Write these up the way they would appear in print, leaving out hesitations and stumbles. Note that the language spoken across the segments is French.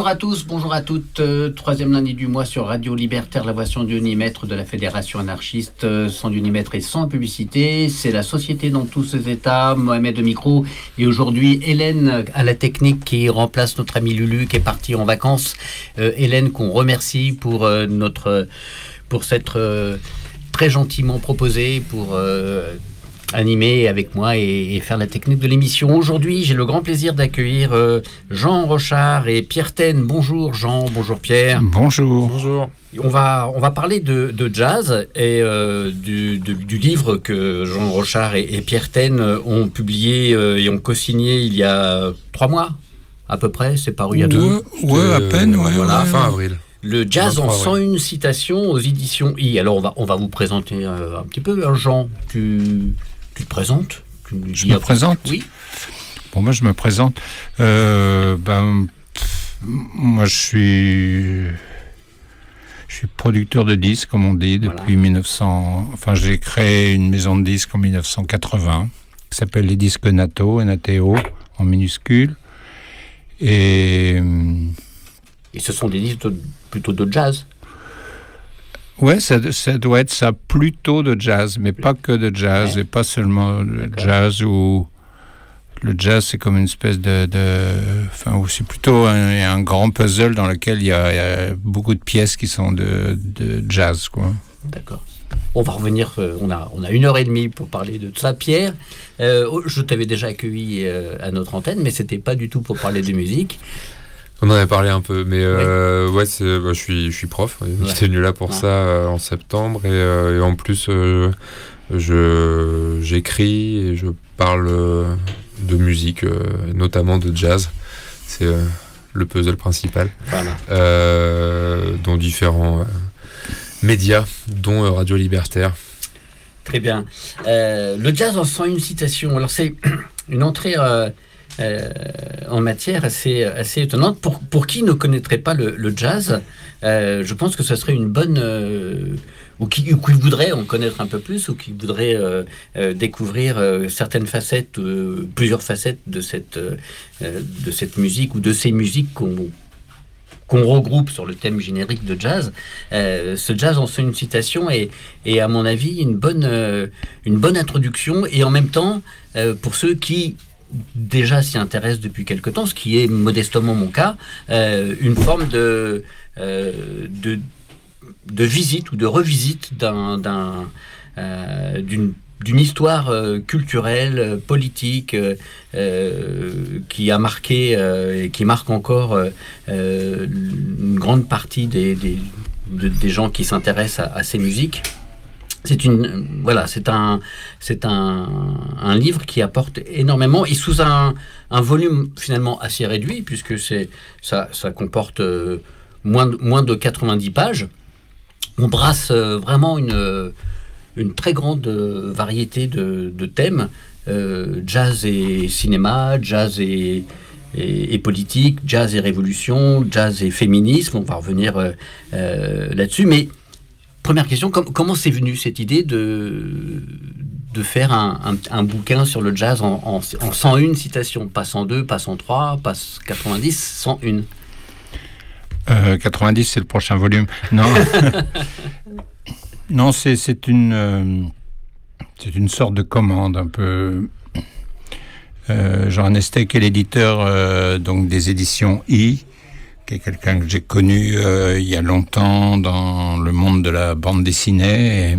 à tous, bonjour à toutes. Troisième lundi du mois sur Radio Libertaire, la voix sans unimètre de la Fédération anarchiste, sans unimètre et sans publicité. C'est la société dans tous ses états. Mohamed au micro et aujourd'hui Hélène à la technique qui remplace notre ami Lulu qui est parti en vacances. Hélène qu'on remercie pour s'être très gentiment proposée pour animer avec moi et faire la technique de l'émission. Aujourd'hui, j'ai le grand plaisir d'accueillir Jean Rochard et Pierre Taine. Bonjour Jean, bonjour Pierre. Bonjour. Bonjour. On va parler de jazz et du livre que Jean Rochard et Pierre Taine ont publié et ont co-signé il y a 3 mois à peu près. C'est paru il y a 2. Ouais, à peine. Voilà, fin avril. Le jazz en 101 citations aux éditions I. Alors on va vous présenter un petit peu. Jean, tu te présentes? Je me présente? Oui. Bon, moi je me présente. Moi je suis producteur de disques, comme on dit, depuis 1900. Enfin, j'ai créé une maison de disques en 1980 qui s'appelle les Disques Nato, N-A-T-O, en minuscule. Et ce sont des disques plutôt de jazz. Ouais, ça doit être ça, plutôt de jazz, mais pas que de jazz, et pas seulement le jazz, où le jazz c'est comme une espèce enfin, c'est plutôt un grand puzzle dans lequel il y a beaucoup de pièces qui sont de jazz, quoi. D'accord. On va revenir, on a 1h30 pour parler de ça. Pierre, je t'avais déjà accueilli à notre antenne, mais c'était pas du tout pour parler de musique. On en avait parlé un peu, mais je suis prof. J'étais venu là pour ça en septembre, et en plus j'écris et je parle de musique, notamment de jazz. C'est le puzzle principal, dont différents médias, dont Radio Libertaire. Très bien. Le jazz en 101 citations. Alors c'est une entrée en matière assez étonnante. Pour qui ne connaîtrait pas le jazz, je pense que ce serait une bonne... ou qui voudrait en connaître un peu plus, ou qui voudrait découvrir certaines facettes, plusieurs facettes de cette musique, ou de ces musiques qu'on regroupe sur le thème générique de jazz. Ce jazz en fait une citation et à mon avis une bonne introduction, et en même temps pour ceux qui déjà s'y intéressent depuis quelque temps, ce qui est modestement mon cas, une forme de visite ou de revisite d'une histoire culturelle, politique, qui a marqué et qui marque encore une grande partie des gens qui s'intéressent à ces musiques. C'est un livre qui apporte énormément, et sous un volume finalement assez réduit, puisque ça comporte moins de 90 pages. On brasse vraiment une très grande variété de thèmes, jazz et cinéma, jazz et politique, jazz et révolution, jazz et féminisme. On va revenir là-dessus, mais première question, comment c'est venu cette idée de faire un bouquin sur le jazz en 101 citations, pas 102, pas 103, pas 90, 101? 90, c'est le prochain volume. Non, non, c'est une sorte de commande un peu. Jean Estec est l'éditeur donc des éditions I, qui est quelqu'un que j'ai connu il y a longtemps dans le monde de la bande dessinée.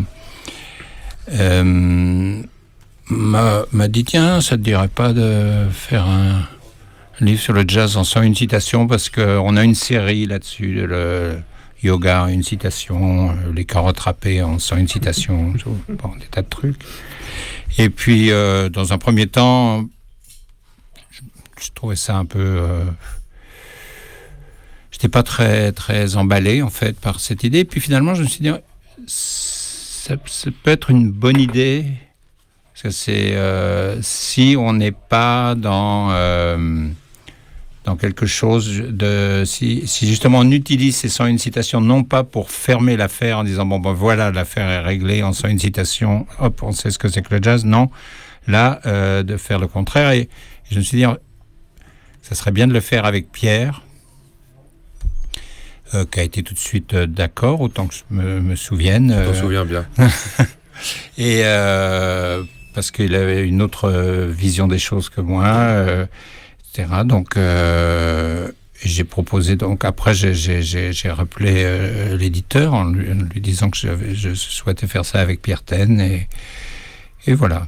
M'a dit, tiens, ça te dirait pas de faire un livre sur le jazz en 101 citations, parce qu'on a une série là-dessus, le yoga, une citation, les carottes râpées en 101 citations, bon, des tas de trucs. Et puis, dans un premier temps, je trouvais ça un peu... j'étais pas très, très emballé, en fait, par cette idée. Puis finalement, je me suis dit, ça peut être une bonne idée, parce que c'est... si on n'est pas dans quelque chose de... Si justement on utilise ces 101 citations, non pas pour fermer l'affaire en disant, bon, ben voilà, l'affaire est réglée en 101 citations, hop, on sait ce que c'est que le jazz, non. Là, de faire le contraire. Et je me suis dit, ça serait bien de le faire avec Pierre, qui a été tout de suite d'accord, autant que je me souvienne. Je m'en souviens bien. Et parce qu'il avait une autre vision des choses que moi, etc. Donc, j'ai proposé, donc après, j'ai rappelé l'éditeur en lui disant que je souhaitais faire ça avec Pierre Ten, et voilà.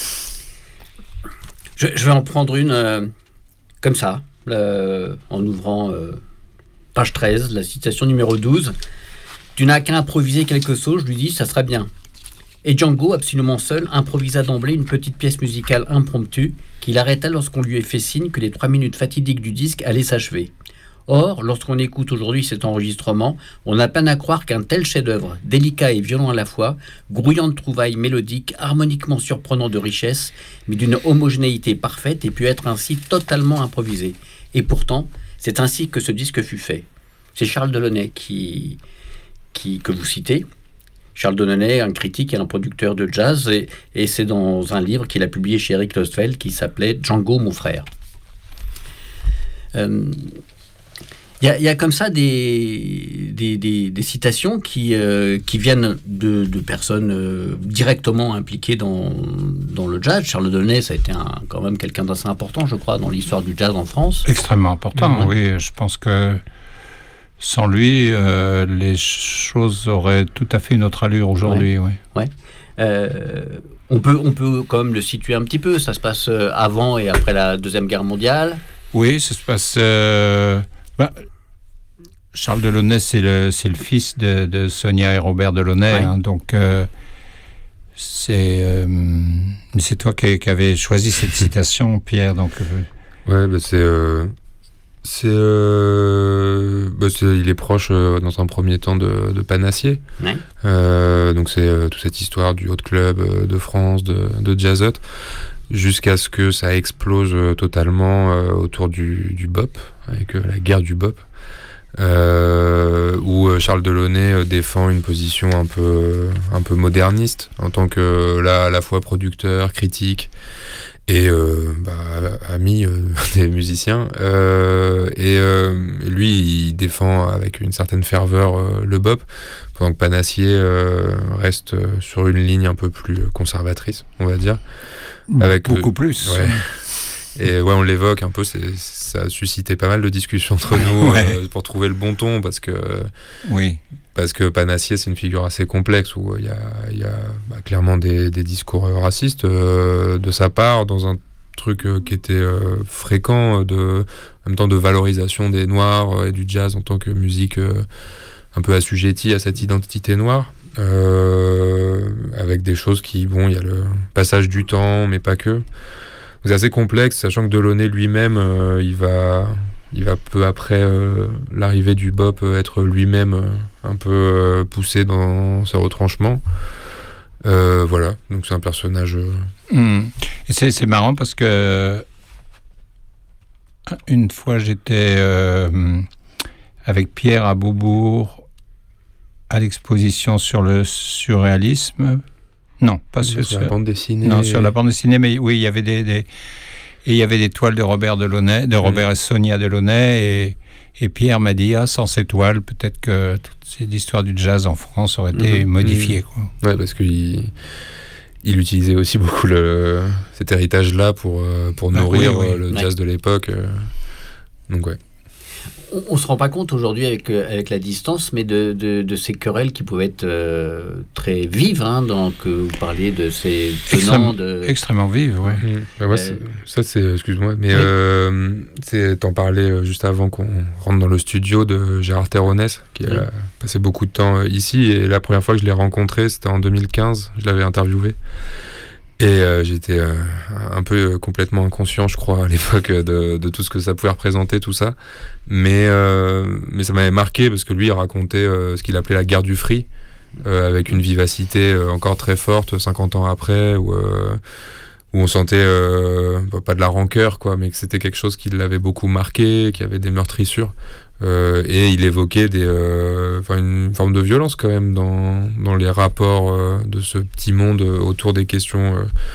Je vais en prendre une comme ça, en ouvrant page 13, la citation numéro 12. « Tu n'as qu'à improviser quelque chose, je lui dis, ça sera bien. » Et Django, absolument seul, improvisa d'emblée une petite pièce musicale impromptue qu'il arrêta lorsqu'on lui ait fait signe que les 3 minutes fatidiques du disque allaient s'achever. Or, lorsqu'on écoute aujourd'hui cet enregistrement, on a peine à croire qu'un tel chef-d'œuvre, délicat et violent à la fois, grouillant de trouvailles mélodiques, harmoniquement surprenant de richesse, mais d'une homogénéité parfaite, ait pu être ainsi totalement improvisé. Et pourtant, c'est ainsi que ce disque fut fait. C'est Charles Delaunay que vous citez. Charles Delaunay, un critique et un producteur de jazz, et c'est dans un livre qu'il a publié chez Eric Lostfeld qui s'appelait « Django, mon frère ». Il y a comme ça des citations qui viennent de personnes directement impliquées dans le jazz. Charles Delaunay, ça a été quand même quelqu'un d'assez important, je crois, dans l'histoire du jazz en France. Extrêmement important, oui. Je pense que sans lui, les choses auraient tout à fait une autre allure aujourd'hui. Ouais. On peut quand même le situer un petit peu. Ça se passe avant et après la Deuxième Guerre mondiale. Oui, ça se passe... Charles Delaunay, c'est le fils de Sonia et Robert Delaunay, hein, donc c'est toi qui avais choisi cette citation, Pierre. Donc ouais, il est proche dans un premier temps de Panassier. Ouais. Donc c'est toute cette histoire du Hot Club de France, de Jazzot, jusqu'à ce que ça explose totalement autour du bop, avec la guerre du bop. Où Charles Delaunay défend une position un peu moderniste en tant que à la fois producteur, critique et ami des musiciens. Lui, il défend avec une certaine ferveur le bop, pendant que Panassier reste sur une ligne un peu plus conservatrice, on va dire. Avec beaucoup plus. Ouais. Et ouais, on l'évoque un peu, ça a suscité pas mal de discussions entre nous pour trouver le bon ton, parce que Panassier, c'est une figure assez complexe où il y a clairement des discours racistes de sa part, dans un truc qui était fréquent, en même temps de valorisation des Noirs et du jazz en tant que musique un peu assujettie à cette identité noire. Avec des choses il y a le passage du temps, mais pas que. C'est assez complexe, sachant que Delaunay lui-même, il va peu après l'arrivée du bop être lui-même un peu poussé dans ses retranchements. Voilà, donc c'est un personnage... Et c'est marrant parce que une fois j'étais avec Pierre à Beaubourg à l'exposition sur le surréalisme. Non, pas sur la bande dessinée. Non, sur la bande dessinée, mais oui, il y avait il y avait des toiles de Robert Delaunay, de Robert et Sonia Delaunay, et Pierre m'a dit, sans ces toiles, peut-être que toute cette histoire du jazz en France aurait été modifiée, quoi. Ouais, parce qu'il utilisait aussi beaucoup cet héritage-là pour nourrir le jazz de l'époque. Donc ouais. On se rend pas compte aujourd'hui avec la distance, mais de ces querelles qui pouvaient être très vives. Donc vous parliez de ces tenants extrêmement vives, ouais. Excuse-moi, mais t'en parlais juste avant qu'on rentre dans le studio de Gérard Terronès, qui a passé beaucoup de temps ici, et la première fois que je l'ai rencontré, c'était en 2015. Je l'avais interviewé. Et j'étais un peu complètement inconscient, je crois, à l'époque de tout ce que ça pouvait représenter, tout ça. Mais ça m'avait marqué parce que lui, il racontait ce qu'il appelait la guerre du free, avec une vivacité encore très forte, 50 ans après, où on sentait, pas de la rancœur, quoi, mais que c'était quelque chose qui l'avait beaucoup marqué, qui avait des meurtrissures. Et il évoquait une forme de violence quand même dans les rapports de ce petit monde autour des questions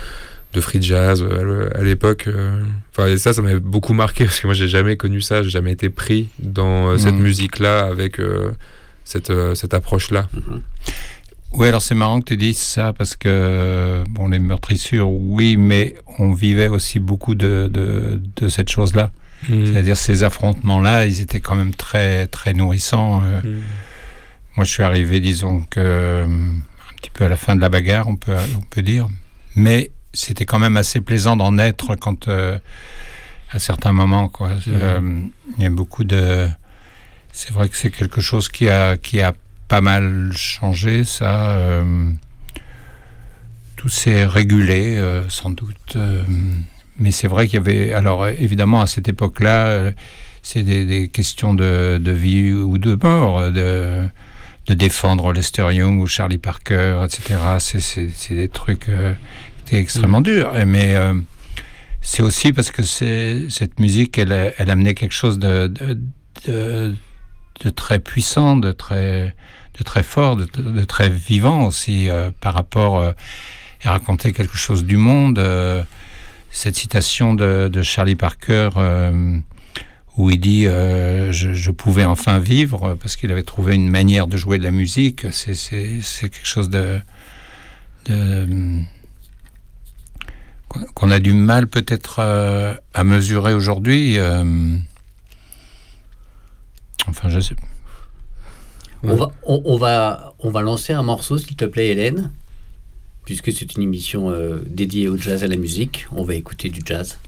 de free jazz à l'époque. Enfin, et ça m'avait beaucoup marqué parce que moi, j'ai jamais connu ça, j'ai jamais été pris dans cette musique-là avec cette approche-là. Oui, alors c'est marrant que tu dises ça parce que, bon, les meurtrissures, oui, mais on vivait aussi beaucoup de cette chose-là. C'est-à-dire ces affrontements-là, ils étaient quand même très, très nourrissants. Moi, je suis arrivé, disons que un petit peu à la fin de la bagarre, on peut dire. Mais c'était quand même assez plaisant d'en être quand, à certains moments, quoi. Il y a beaucoup de... C'est vrai que c'est quelque chose qui a pas mal changé, ça. Tout s'est régulé, sans doute. Mais c'est vrai qu'il y avait... Alors, évidemment, à cette époque-là, c'est des questions de vie ou de mort, de défendre Lester Young ou Charlie Parker, etc. C'est des trucs qui étaient extrêmement durs. Mais c'est aussi parce que cette musique, elle amenait quelque chose de très puissant, de très fort, de très vivant aussi par rapport à raconter quelque chose du monde. Cette citation de Charlie Parker où il dit je pouvais enfin vivre parce qu'il avait trouvé une manière de jouer de la musique, c'est quelque chose qu'on a du mal peut-être à mesurer aujourd'hui. Enfin, je sais. On va lancer un morceau, s'il te plaît, Hélène, puisque c'est une émission dédiée au jazz et à la musique. On va écouter du jazz.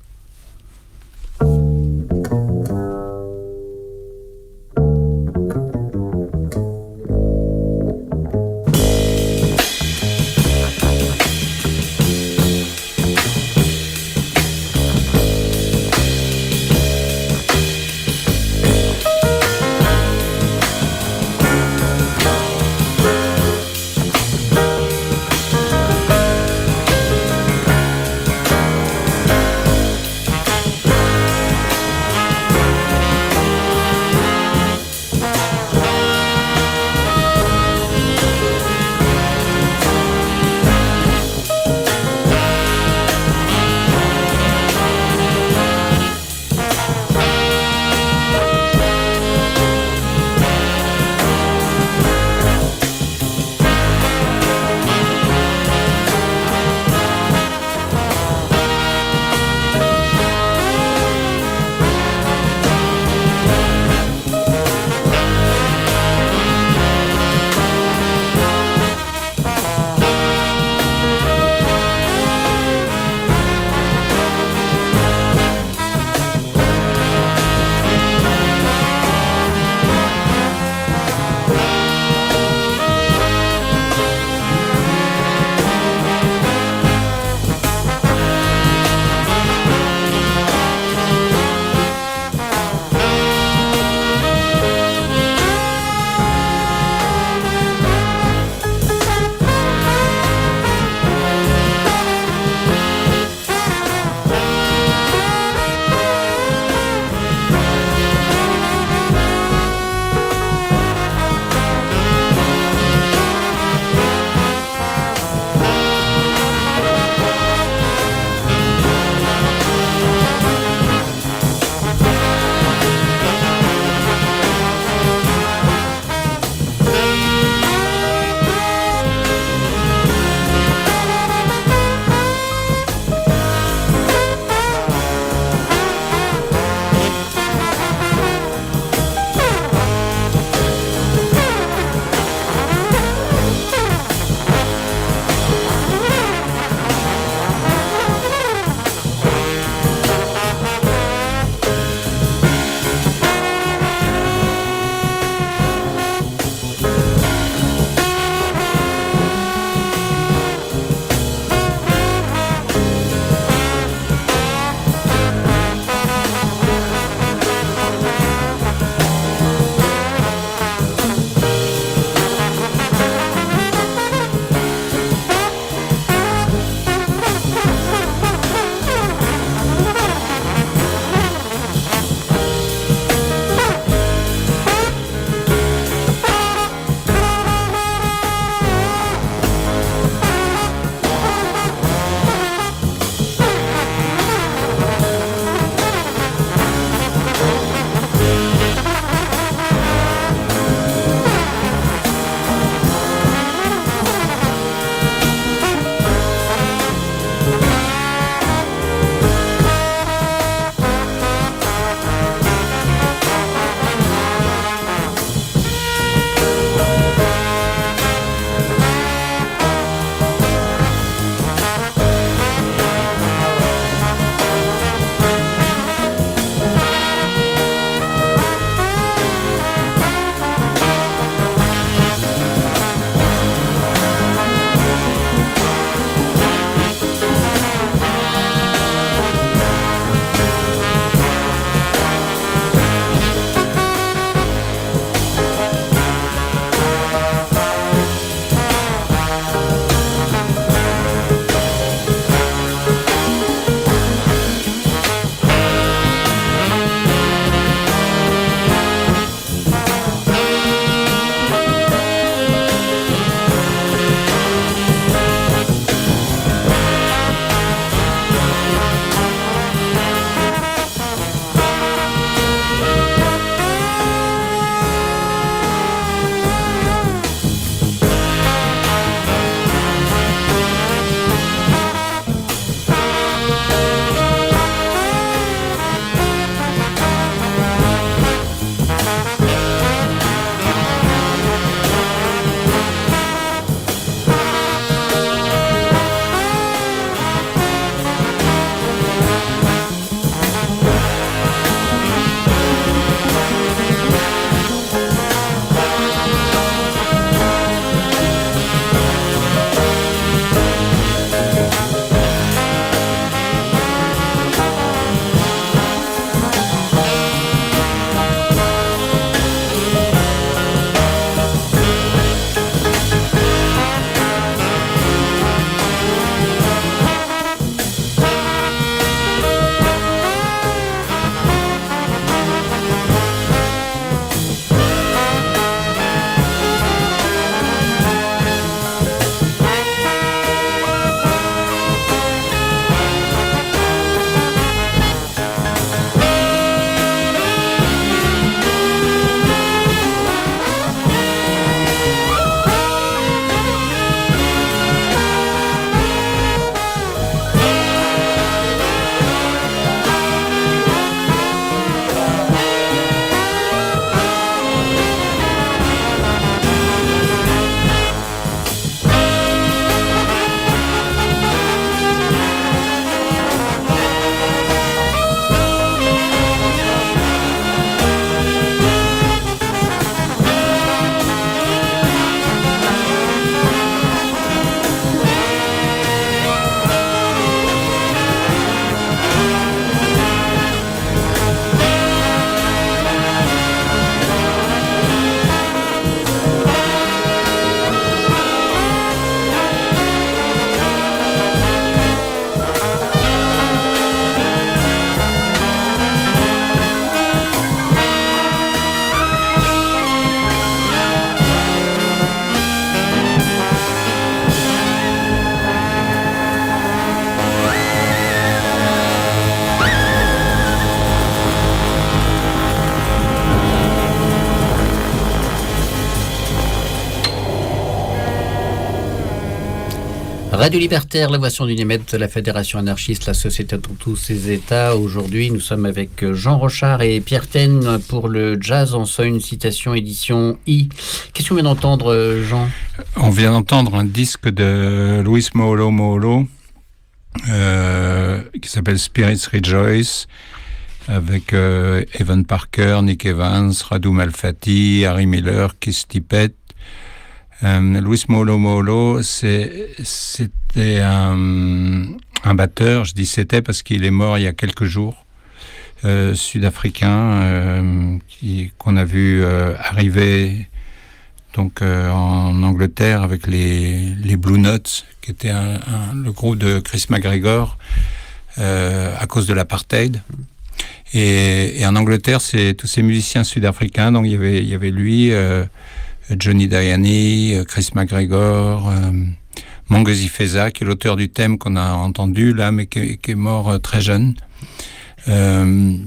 Radio Libertaire, la voix du Niémet de la Fédération anarchiste, la société dans tous ses états. Aujourd'hui, nous sommes avec Jean Rochard et Pierre Taine pour le jazz en seuil, une citation édition I. Qu'est-ce qu'on vient d'entendre, Jean ? On vient d'entendre un disque de Luis Moolo qui s'appelle Spirits Rejoice, avec Evan Parker, Nick Evans, Radu Malfatti, Harry Miller, Keith Tippett. Luis Moolo, c'était un batteur, je dis c'était parce qu'il est mort il y a quelques jours, sud-africain, qu'on a vu arriver donc en Angleterre avec les Blue Notes, qui était le groupe de Chris McGregor à cause de l'apartheid. Et en Angleterre, c'est tous ces musiciens sud-africains. Donc il y avait lui, Johnny Diani, Chris McGregor, Mangezi Feza, qui est l'auteur du thème qu'on a entendu là, mais qui est mort très jeune. On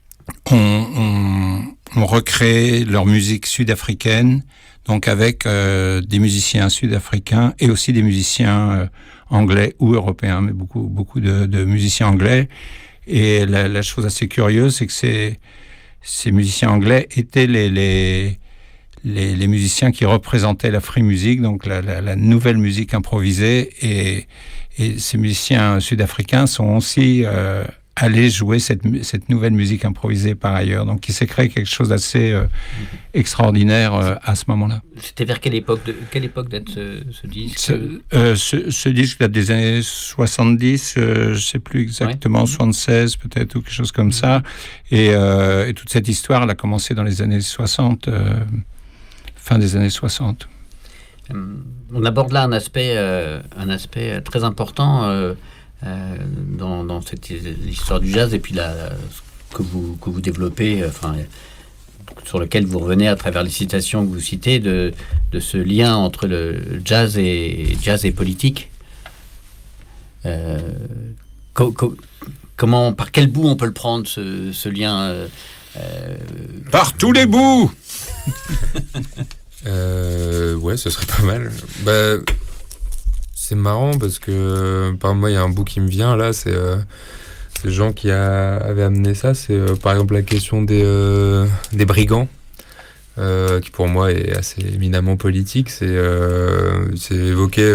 recrée leur musique sud-africaine, donc avec des musiciens sud-africains et aussi des musiciens anglais ou européens, mais beaucoup de musiciens anglais. Et la chose assez curieuse, c'est que ces musiciens anglais étaient les musiciens qui représentaient la free music, donc la nouvelle musique improvisée, et ces musiciens sud-africains sont aussi allés jouer cette nouvelle musique improvisée par ailleurs. Donc il s'est créé quelque chose d'assez extraordinaire à ce moment-là. C'était vers quelle époque date ce disque ? Ce disque date des années 70, je ne sais plus exactement, 76 peut-être, ou quelque chose comme ça. Et toute cette histoire, elle a commencé dans les années 60, fin des années 60. On aborde là un aspect très important dans cette histoire du jazz, et puis que vous développez, sur lequel vous revenez à travers les citations que vous citez, de ce lien entre le jazz et politique. Par quel bout on peut le prendre, ce lien Par tous les bouts. Ouais, ce serait pas mal. C'est marrant parce que par moi il y a un bout qui me vient là, c'est Jean qui avait amené ça, c'est par exemple la question des brigands, qui pour moi est assez éminemment politique. C'est évoqué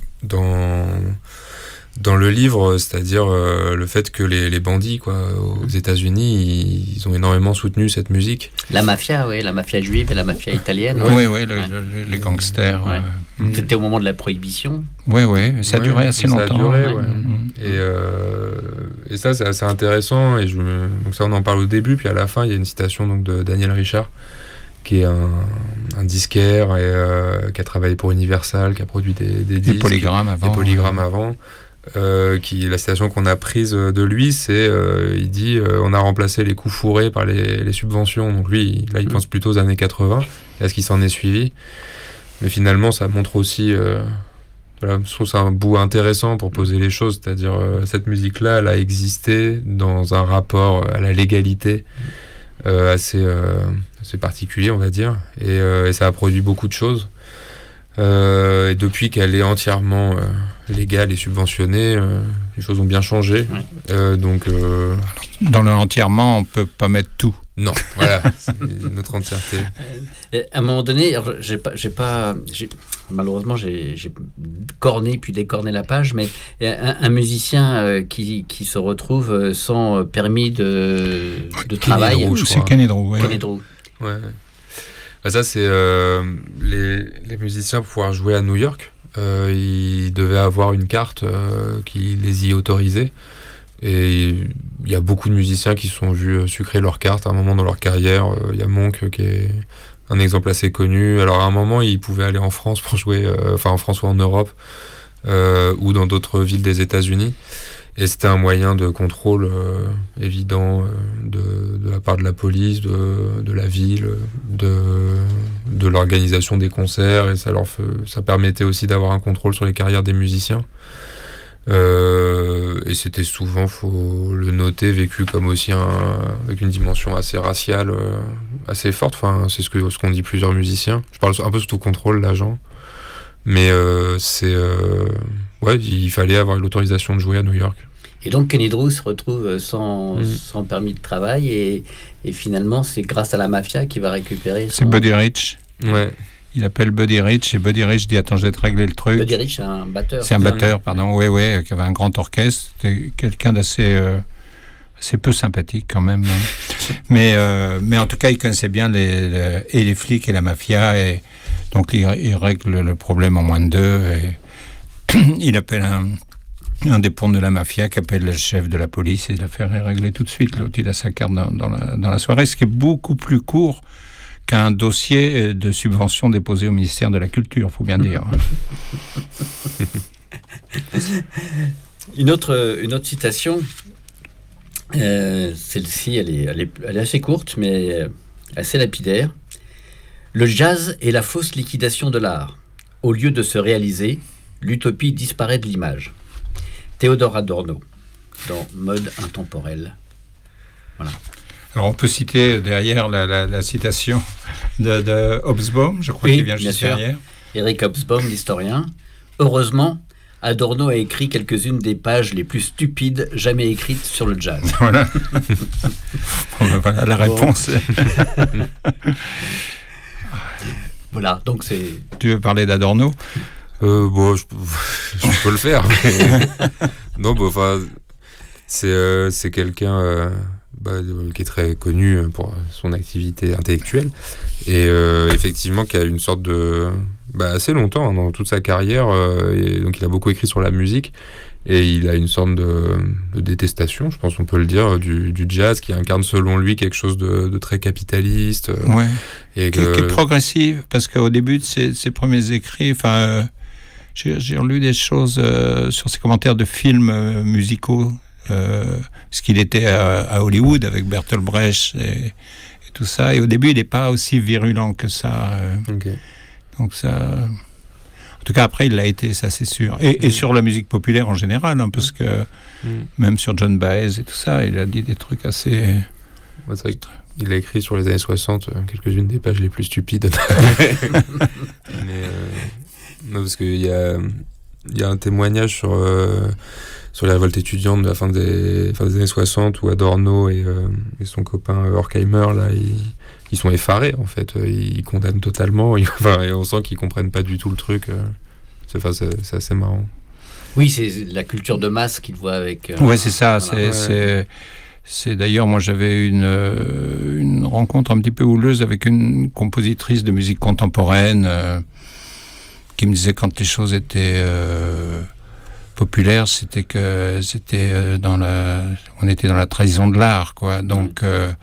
dans le livre, c'est-à-dire le fait que les bandits aux États-Unis, ils ont énormément soutenu cette musique. La mafia juive et la mafia italienne. Oui, les gangsters. Ouais. C'était au moment de la prohibition. Oui, ça a duré assez longtemps. Ça a duré, Et ça, c'est assez intéressant. Donc ça, on en parle au début, puis à la fin, il y a une citation donc, de Daniel Richard, qui est un disquaire et qui a travaillé pour Universal, qui a produit des disques. Des polygrammes avant. La citation qu'on a prise de lui, c'est il dit on a remplacé les coups fourrés par les subventions. Donc lui, là, il pense plutôt aux années 80 et à ce qui s'en est suivi. Mais finalement, ça montre aussi, je trouve ça un bout intéressant pour poser les choses, c'est-à-dire cette musique-là, elle a existé dans un rapport à la légalité assez particulier, on va dire, et ça a produit beaucoup de choses. Et depuis qu'elle est entièrement légale et subventionnée, les choses ont bien changé. Dans le entièrement, on peut pas mettre tout. Non, voilà, c'est notre entièreté. À un moment donné, malheureusement, j'ai corné puis décorné la page, mais un musicien qui se retrouve sans permis de travail. C'est Kenedro, ouais. Kenedro. Ouais. Ça, c'est les musiciens pour pouvoir jouer à New York. Ils devaient avoir une carte qui les y autorisait. Et il y a beaucoup de musiciens qui se sont vus sucrer leur carte à un moment dans leur carrière. Il y a Monk qui est un exemple assez connu. Alors à un moment, ils pouvaient aller en France pour jouer, en France ou en Europe, ou dans d'autres villes des États-Unis. Et c'était un moyen de contrôle évident de la part de la police, de la ville, de l'organisation des concerts. Et ça permettait aussi d'avoir un contrôle sur les carrières des musiciens. Et c'était souvent, faut le noter, vécu comme aussi avec une dimension assez raciale, assez forte. Enfin, c'est ce qu'ont dit plusieurs musiciens. Je parle un peu sous tout contrôle, l'agent. Mais ouais, il fallait avoir l'autorisation de jouer à New York. Et donc Kenny Drew se retrouve sans permis de travail et finalement c'est grâce à la mafia qu'il va récupérer C'est Buddy Rich. Ouais. Il appelle Buddy Rich et Buddy Rich dit attends, je vais te régler le truc. Buddy Rich, c'est un batteur. C'est un batteur, pardon, oui, qui avait un grand orchestre. C'était quelqu'un d'assez assez peu sympathique quand même. mais en tout cas, il connaissait bien et les flics et la mafia. Et donc, il règle le problème en moins de deux. Et il appelle un des pontes de la mafia qui appelle le chef de la police et l'affaire est réglée tout de suite. L'autre, il a sa carte dans la soirée, ce qui est beaucoup plus court qu'un dossier de subvention déposé au ministère de la Culture, il faut bien dire. Une autre citation, celle-ci, elle est assez courte, mais assez lapidaire. Le jazz est la fausse liquidation de l'art. Au lieu de se réaliser, l'utopie disparaît de l'image. Théodore Adorno, dans Mode intemporel. Voilà. Alors on peut citer derrière la citation de Hobsbawm, je crois qu'il vient juste derrière. Eric Hobsbawm, l'historien. Heureusement, Adorno a écrit quelques-unes des pages les plus stupides jamais écrites sur le jazz. Voilà. Voilà la réponse. Voilà, donc c'est... Tu veux parler d'Adorno ? Bon, je peux le faire. Non, bon, enfin, c'est quelqu'un qui est très connu pour son activité intellectuelle et effectivement qui a une sorte de assez longtemps dans toute sa carrière et donc il a beaucoup écrit sur la musique et il a une sorte de détestation, je pense qu'on peut le dire, du jazz qui incarne selon lui quelque chose de très capitaliste. Ouais. Et qui est progressive parce qu'au début de ses premiers écrits, j'ai relu des choses sur ses commentaires de films musicaux. Parce qu'il était à Hollywood avec Bertolt Brecht et tout ça. Et au début, il n'est pas aussi virulent que ça. Okay. Donc ça... En tout cas, après, il l'a été, ça c'est sûr. Et sur la musique populaire en général, hein, parce que même sur John Baez et tout ça, il a dit des trucs assez... Ouais, c'est vrai qu'il a écrit sur les années 60 quelques-unes des pages les plus stupides. Mais, non, parce qu'il y a un témoignage sur la révolte étudiante de la fin des années 60 où Adorno et son copain Horkheimer là ils sont effarés en fait, ils condamnent totalement et on sent qu'ils comprennent pas du tout le truc. C'est assez marrant. Oui, c'est la culture de masse qu'ils voient avec... ouais, c'est ça, voilà. C'est d'ailleurs, moi j'avais une rencontre un petit peu houleuse avec une compositrice de musique contemporaine qui me disait quand les choses étaient populaire, c'était que on était dans la trahison de l'art, quoi. Donc,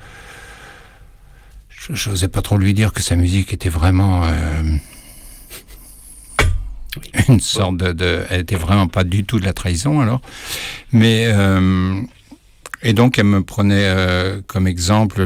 je n'osais pas trop lui dire que sa musique était vraiment une sorte elle était vraiment pas du tout de la trahison, alors. Mais et donc, elle me prenait comme exemple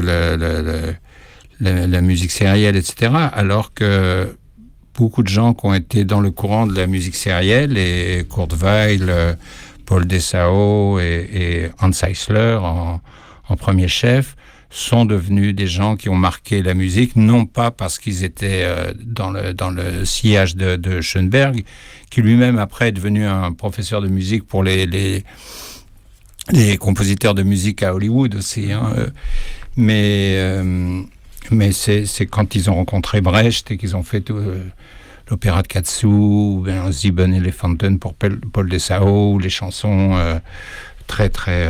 la musique sérielle, etc. Alors que beaucoup de gens qui ont été dans le courant de la musique sérielle, et Kurt Weill, Paul Dessau et Hans Eisler en premier chef, sont devenus des gens qui ont marqué la musique, non pas parce qu'ils étaient dans le sillage de Schoenberg, qui lui-même après est devenu un professeur de musique pour les compositeurs de musique à Hollywood aussi, hein, mais c'est quand ils ont rencontré Brecht et qu'ils ont fait l'opéra de Katsu, ou bien Sieben Elefanten pour Paul Dessau, ou les chansons très très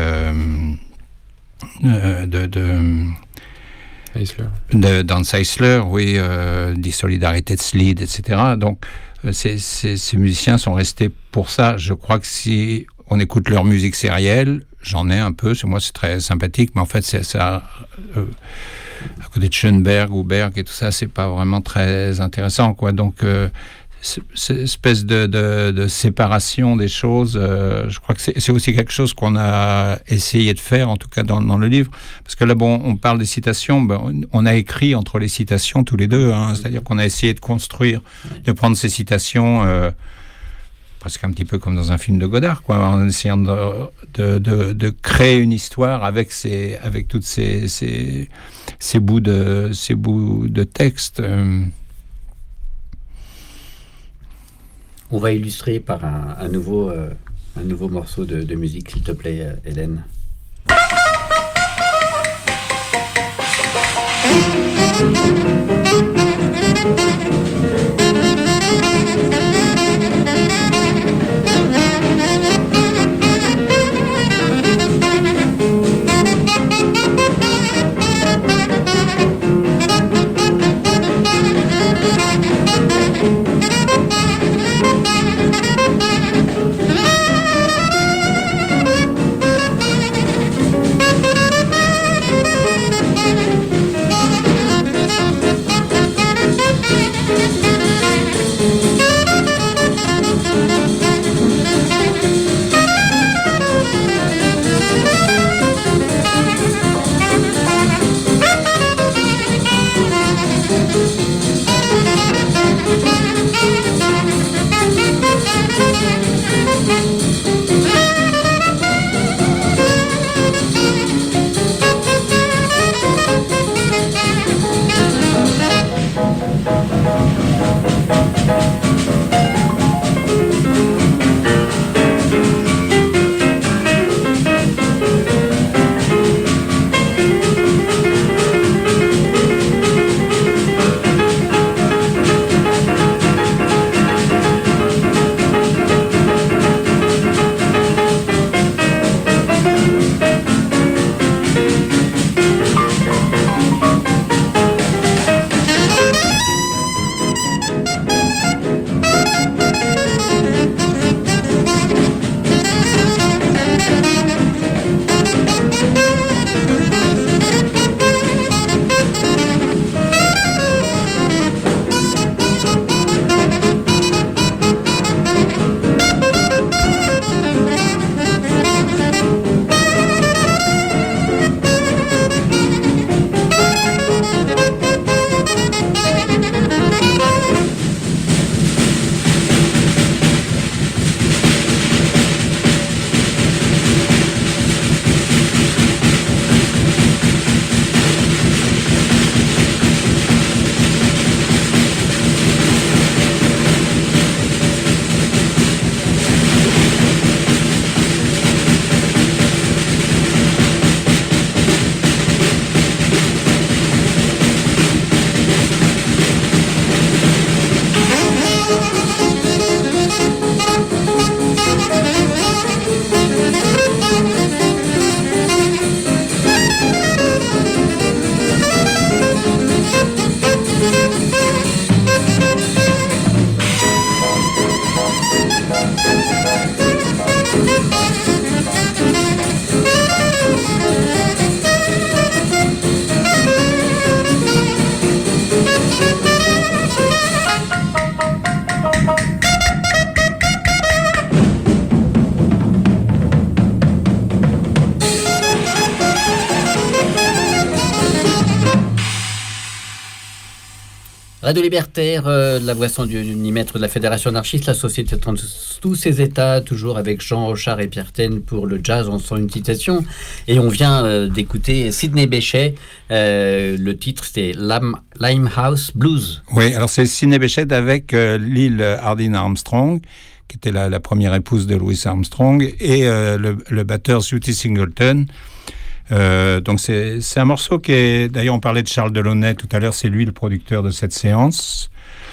d'Hans Eisler, oui, Die Solidaritätslied, etc. Donc ces musiciens sont restés pour ça. Je crois que si on écoute leur musique sérielle, j'en ai un peu, chez moi c'est très sympathique, mais en fait c'est ça... à côté de Schoenberg ou Berg et tout ça, c'est pas vraiment très intéressant, quoi. Donc, cette espèce de séparation des choses, je crois que c'est aussi quelque chose qu'on a essayé de faire, en tout cas dans le livre. Parce que là, bon, on parle des citations, on a écrit entre les citations tous les deux, hein, c'est-à-dire qu'on a essayé de construire, de prendre ces citations... presque un petit peu comme dans un film de Godard, quoi, en essayant de créer une histoire avec toutes ces bouts de texte. On va illustrer par un nouveau morceau de musique, s'il te plaît, Hélène. Radio Libertaire, la voix sans unimètre de la Fédération anarchiste, la société dans tous ses états, toujours avec Jean Rochard et Pierre Ten pour le jazz en son une citation. Et on vient d'écouter Sidney Bechet. Le titre, c'était Limehouse Blues. Oui, alors c'est Sidney Bechet avec Lil Hardin Armstrong, qui était la première épouse de Louis Armstrong, et le batteur Sooty Singleton. Donc c'est un morceau qui est... D'ailleurs, on parlait de Charles Delaunay tout à l'heure, c'est lui le producteur de cette séance.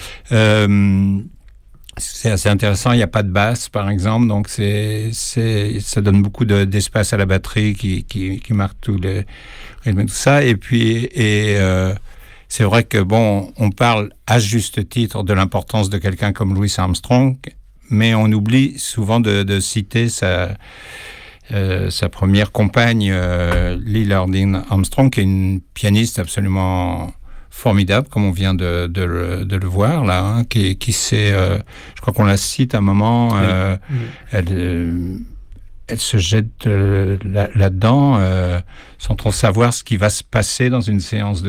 C'est assez intéressant, il n'y a pas de basse, par exemple, donc ça donne beaucoup d'espace à la batterie qui marque tous les rythmes et tout ça. Et puis, c'est vrai que, bon, on parle à juste titre de l'importance de quelqu'un comme Louis Armstrong, mais on oublie souvent de citer sa première compagne, Lil Hardin Armstrong, qui est une pianiste absolument formidable, comme on vient de le voir là, hein, qui s'est, je crois qu'on la cite à un moment, elle se jette là-dedans sans trop savoir ce qui va se passer dans une séance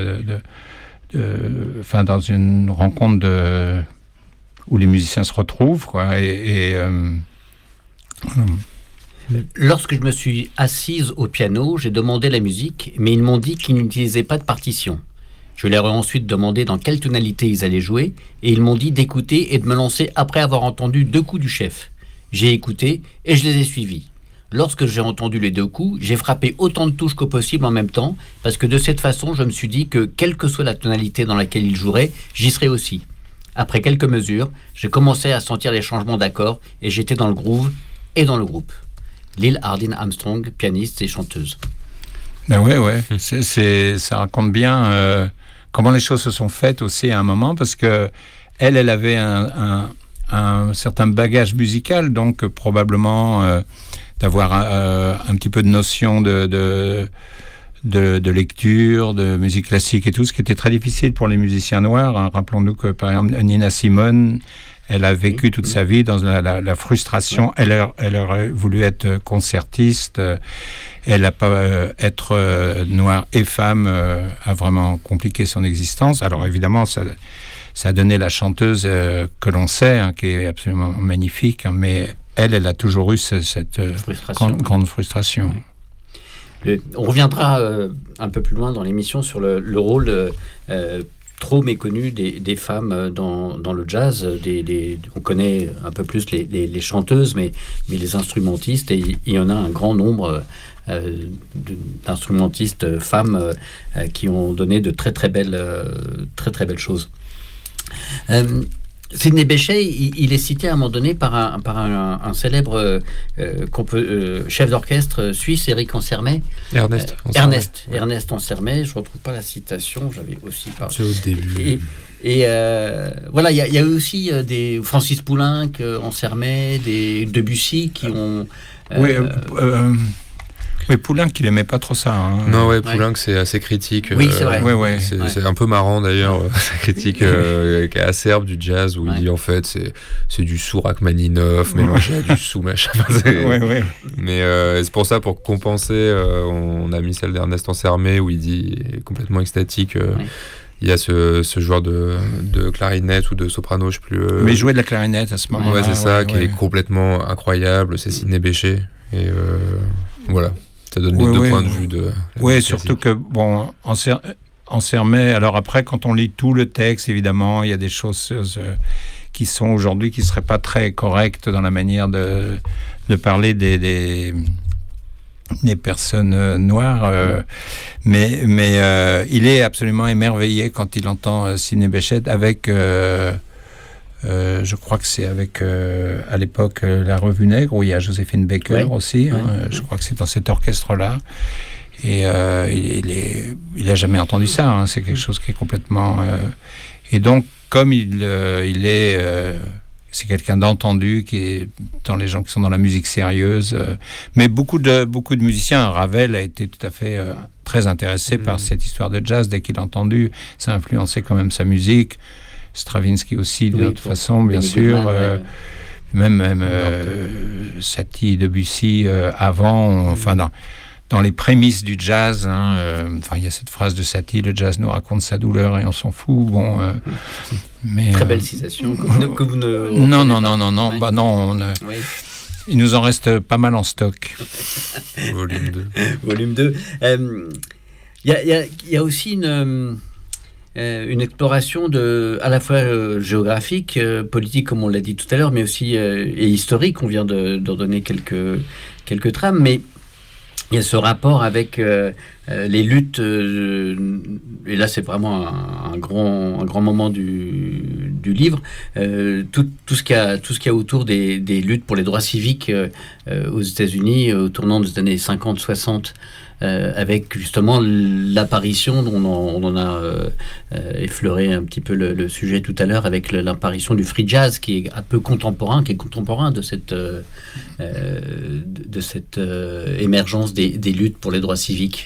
enfin dans une rencontre où les musiciens se retrouvent, quoi, Lorsque je me suis assise au piano, j'ai demandé la musique, mais ils m'ont dit qu'ils n'utilisaient pas de partition. Je leur ai ensuite demandé dans quelle tonalité ils allaient jouer, et ils m'ont dit d'écouter et de me lancer après avoir entendu 2 coups du chef. J'ai écouté et je les ai suivis. Lorsque j'ai entendu les 2 coups, j'ai frappé autant de touches que possible en même temps, parce que de cette façon, je me suis dit que, quelle que soit la tonalité dans laquelle ils joueraient, j'y serais aussi. Après quelques mesures, j'ai commencé à sentir les changements d'accords, et j'étais dans le groove et dans le groupe. Lil Hardin Armstrong, pianiste et chanteuse. Ben ouais. Ça raconte bien comment les choses se sont faites aussi à un moment, parce que elle avait un certain bagage musical, donc probablement d'avoir un petit peu de notion de lecture, de musique classique et tout, ce qui était très difficile pour les musiciens noirs. Hein. Rappelons-nous que, par exemple, Nina Simone, elle a vécu toute sa vie dans la frustration. Elle aurait voulu être concertiste. Elle n'a pas être noire et femme a vraiment compliqué son existence. Alors évidemment, ça a donné la chanteuse que l'on sait, hein, qui est absolument magnifique, hein, mais elle a toujours eu cette grande frustration. On reviendra un peu plus loin dans l'émission sur le rôle trop méconnu des femmes dans le jazz. On connaît un peu plus les chanteuses, mais les instrumentistes, et il y en a un grand nombre d'instrumentistes femmes qui ont donné de très très belles choses. Sidney Bechet, il est cité à un moment donné par un célèbre chef d'orchestre suisse, Éric Ansermet. Ernest Ansermet. Je ne retrouve pas la citation, j'avais aussi pas. C'est au début. Et voilà, il y a eu aussi des Francis Poulenc, Ansermet, des Debussy qui ont. Oui, Poulenc, il aimait pas trop ça. Hein. Non, Poulenc, c'est assez critique. Oui, c'est vrai. C'est un peu marrant d'ailleurs, sa critique qui est acerbe du jazz, où il dit en fait c'est du sous Rachmaninoff mélangé à du sous machin. Mais c'est pour ça, pour compenser, on a mis celle d'Ernest Ansermet où il dit, il est complètement extatique. Il y a ce joueur de clarinette ou de soprano, je sais plus. Mais il jouait de la clarinette à ce moment-là. Ouais, c'est ça, qui est complètement incroyable. C'est Sidney Bechet. Et voilà. Ça donne les deux points de vue de. Oui, surtout que, bon, Ansermet, alors après, quand on lit tout le texte, évidemment, il y a des choses qui sont aujourd'hui qui ne seraient pas très correctes dans la manière de parler des personnes noires. Mais il est absolument émerveillé quand il entend Sidney Bechet avec. Je crois que c'est avec, à l'époque, la Revue Nègre, où il y a Joséphine Baker aussi. Je crois que c'est dans cet orchestre-là. Et il a jamais entendu ça. Hein. C'est quelque chose qui est complètement... Et donc, comme c'est quelqu'un d'entendu, qui est dans les gens qui sont dans la musique sérieuse. Mais beaucoup de musiciens, Ravel a été tout à fait très intéressé par cette histoire de jazz. Dès qu'il a entendu, ça a influencé quand même sa musique. Stravinsky aussi, de toute façon, bien sûr. Même Satie, Debussy, avant, enfin, dans les prémices du jazz, il y a cette phrase de Satie, le jazz nous raconte sa douleur et on s'en fout. Bon, mais, très belle citation que vous ne... Non. Bah non, il nous en reste pas mal en stock. Volume 2. Il y a aussi une exploration à la fois géographique, politique, comme on l'a dit tout à l'heure, mais aussi et historique. On vient de donner quelques trames, mais il y a ce rapport avec les luttes, et là c'est vraiment un grand moment du livre, tout ce qu'il y a autour des luttes pour les droits civiques aux États-Unis au tournant des années 50-60, avec justement l'apparition, on en a effleuré un petit peu le sujet tout à l'heure, avec l'apparition du free jazz, qui est un peu contemporain de cette émergence des luttes pour les droits civiques.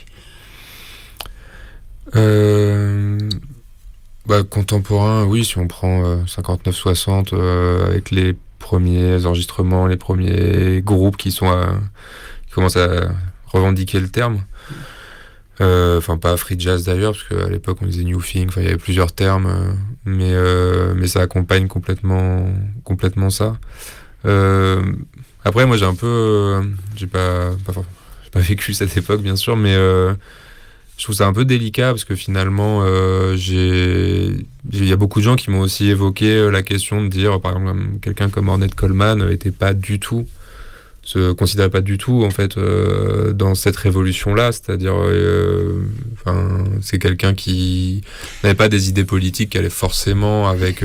Contemporain, oui, si on prend 59-60, avec les premiers enregistrements, les premiers groupes qui commencent à revendiquer le terme. Pas free jazz d'ailleurs, parce qu'à l'époque on disait new thing, il y avait plusieurs termes, mais ça accompagne complètement ça. Après, moi j'ai un peu, j'ai pas vécu cette époque bien sûr, mais je trouve ça un peu délicat parce que finalement, il y a beaucoup de gens qui m'ont aussi évoqué la question de dire, par exemple, quelqu'un comme Ornette Coleman se considérait pas du tout en fait dans cette révolution-là, c'est-à-dire, c'est quelqu'un qui n'avait pas des idées politiques qui allaient forcément avec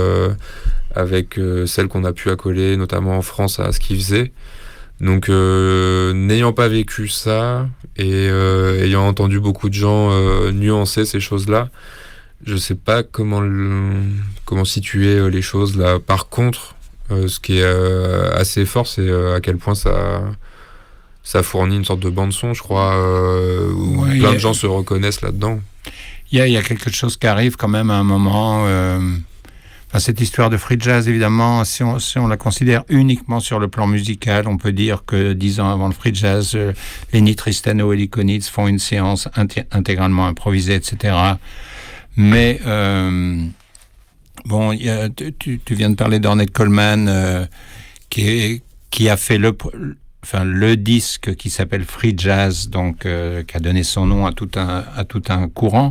celles qu'on a pu accoler, notamment en France, à ce qu'il faisait. Donc, n'ayant pas vécu ça et ayant entendu beaucoup de gens nuancer ces choses-là, je sais pas comment situer les choses là. Par contre, ce qui est assez fort, c'est à quel point ça fournit une sorte de bande-son, je crois, où plein de gens se reconnaissent là-dedans. Il y a quelque chose qui arrive quand même à un moment. Cette histoire de free jazz, évidemment, si on la considère uniquement sur le plan musical, on peut dire que 10 ans avant le free jazz, Lenny Tristano et Lee Konitz font une séance intégralement improvisée, etc. Mais tu viens de parler d'Ornette Coleman, qui a fait le disque qui s'appelle Free Jazz, donc qui a donné son nom à tout un courant.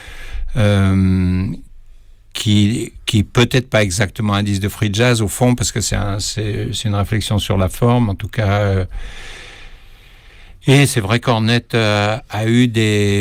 Qui peut-être pas exactement un disque de free jazz au fond, parce que c'est une réflexion sur la forme, en tout cas. Et c'est vrai qu'Ornette a eu des...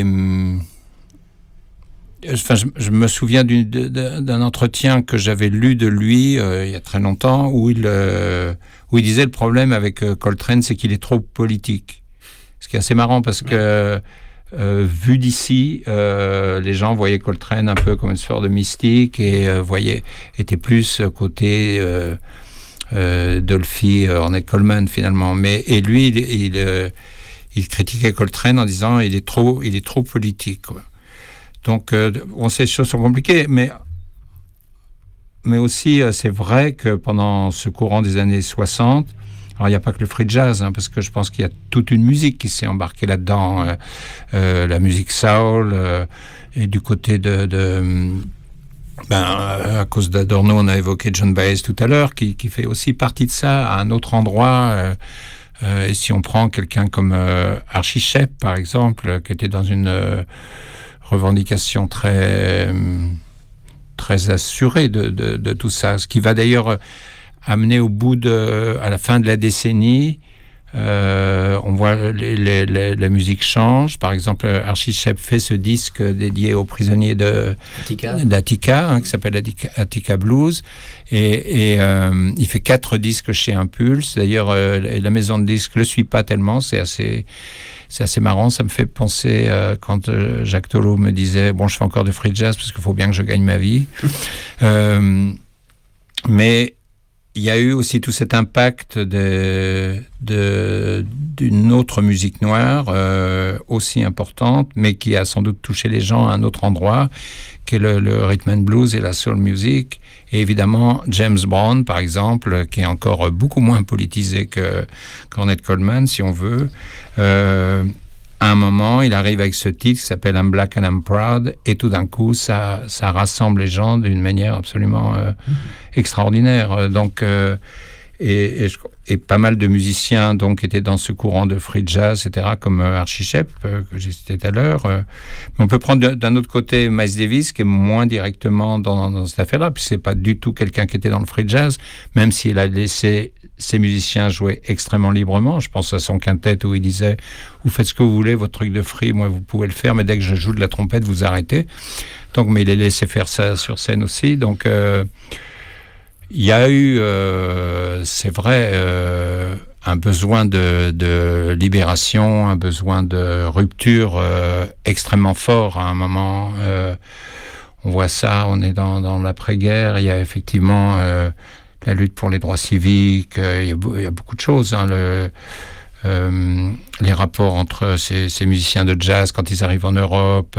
je me souviens d'un entretien que j'avais lu de lui il y a très longtemps, où il disait le problème avec Coltrane, c'est qu'il est trop politique. Ce qui est assez marrant, parce que vu d'ici, les gens voyaient Coltrane un peu comme une sorte de mystique et étaient plus côté Dolphy, Ornette Coleman finalement. Et lui, il critiquait Coltrane en disant il est trop politique, quoi. Donc, on sait que les choses sont compliquées, mais aussi c'est vrai que pendant ce courant des années 60, alors, il n'y a pas que le free jazz, parce que je pense qu'il y a toute une musique qui s'est embarquée là-dedans. La musique soul, et du côté à cause d'Adorno, on a évoqué John Baez tout à l'heure, qui fait aussi partie de ça, à un autre endroit. Et si on prend quelqu'un comme Archie Shepp, par exemple, qui était dans une revendication très assurée de tout ça, ce qui va d'ailleurs... amené à la fin de la décennie, on voit la musique change. Par exemple, Archie Shepp fait ce disque dédié aux prisonniers d'Attica, qui s'appelle Attica Blues, et il fait 4 disques chez Impulse. D'ailleurs, la maison de disques le suit pas tellement. C'est assez marrant. Ça me fait penser quand Jacques Tolo me disait je fais encore de free jazz parce qu'il faut bien que je gagne ma vie. Mais il y a eu aussi tout cet impact d'une autre musique noire aussi importante, mais qui a sans doute touché les gens à un autre endroit, qui est le rhythm and blues et la soul music. Et évidemment, James Brown, par exemple, qui est encore beaucoup moins politisé qu'Ornette Coleman, si on veut. À un moment, il arrive avec ce titre qui s'appelle I'm Black and I'm Proud, et tout d'un coup, ça rassemble les gens d'une manière absolument extraordinaire. Donc, et pas mal de musiciens donc étaient dans ce courant de free jazz, etc., comme Archie Shepp, que j'ai cité tout à l'heure. Mais on peut prendre d'un autre côté Miles Davis, qui est moins directement dans cette affaire-là, puis c'est pas du tout quelqu'un qui était dans le free jazz, même s'il a laissé ses musiciens jouer extrêmement librement. Je pense à son quintet où il disait « Vous faites ce que vous voulez, votre truc de free, moi vous pouvez le faire, mais dès que je joue de la trompette, vous arrêtez. » Donc, mais il les laissé faire ça sur scène aussi. Donc, il y a eu, c'est vrai, un besoin de libération, un besoin de rupture extrêmement fort à un moment. On voit ça, on est dans l'après-guerre, il y a effectivement la lutte pour les droits civiques, il y a beaucoup de choses. Les rapports entre ces musiciens de jazz quand ils arrivent en Europe,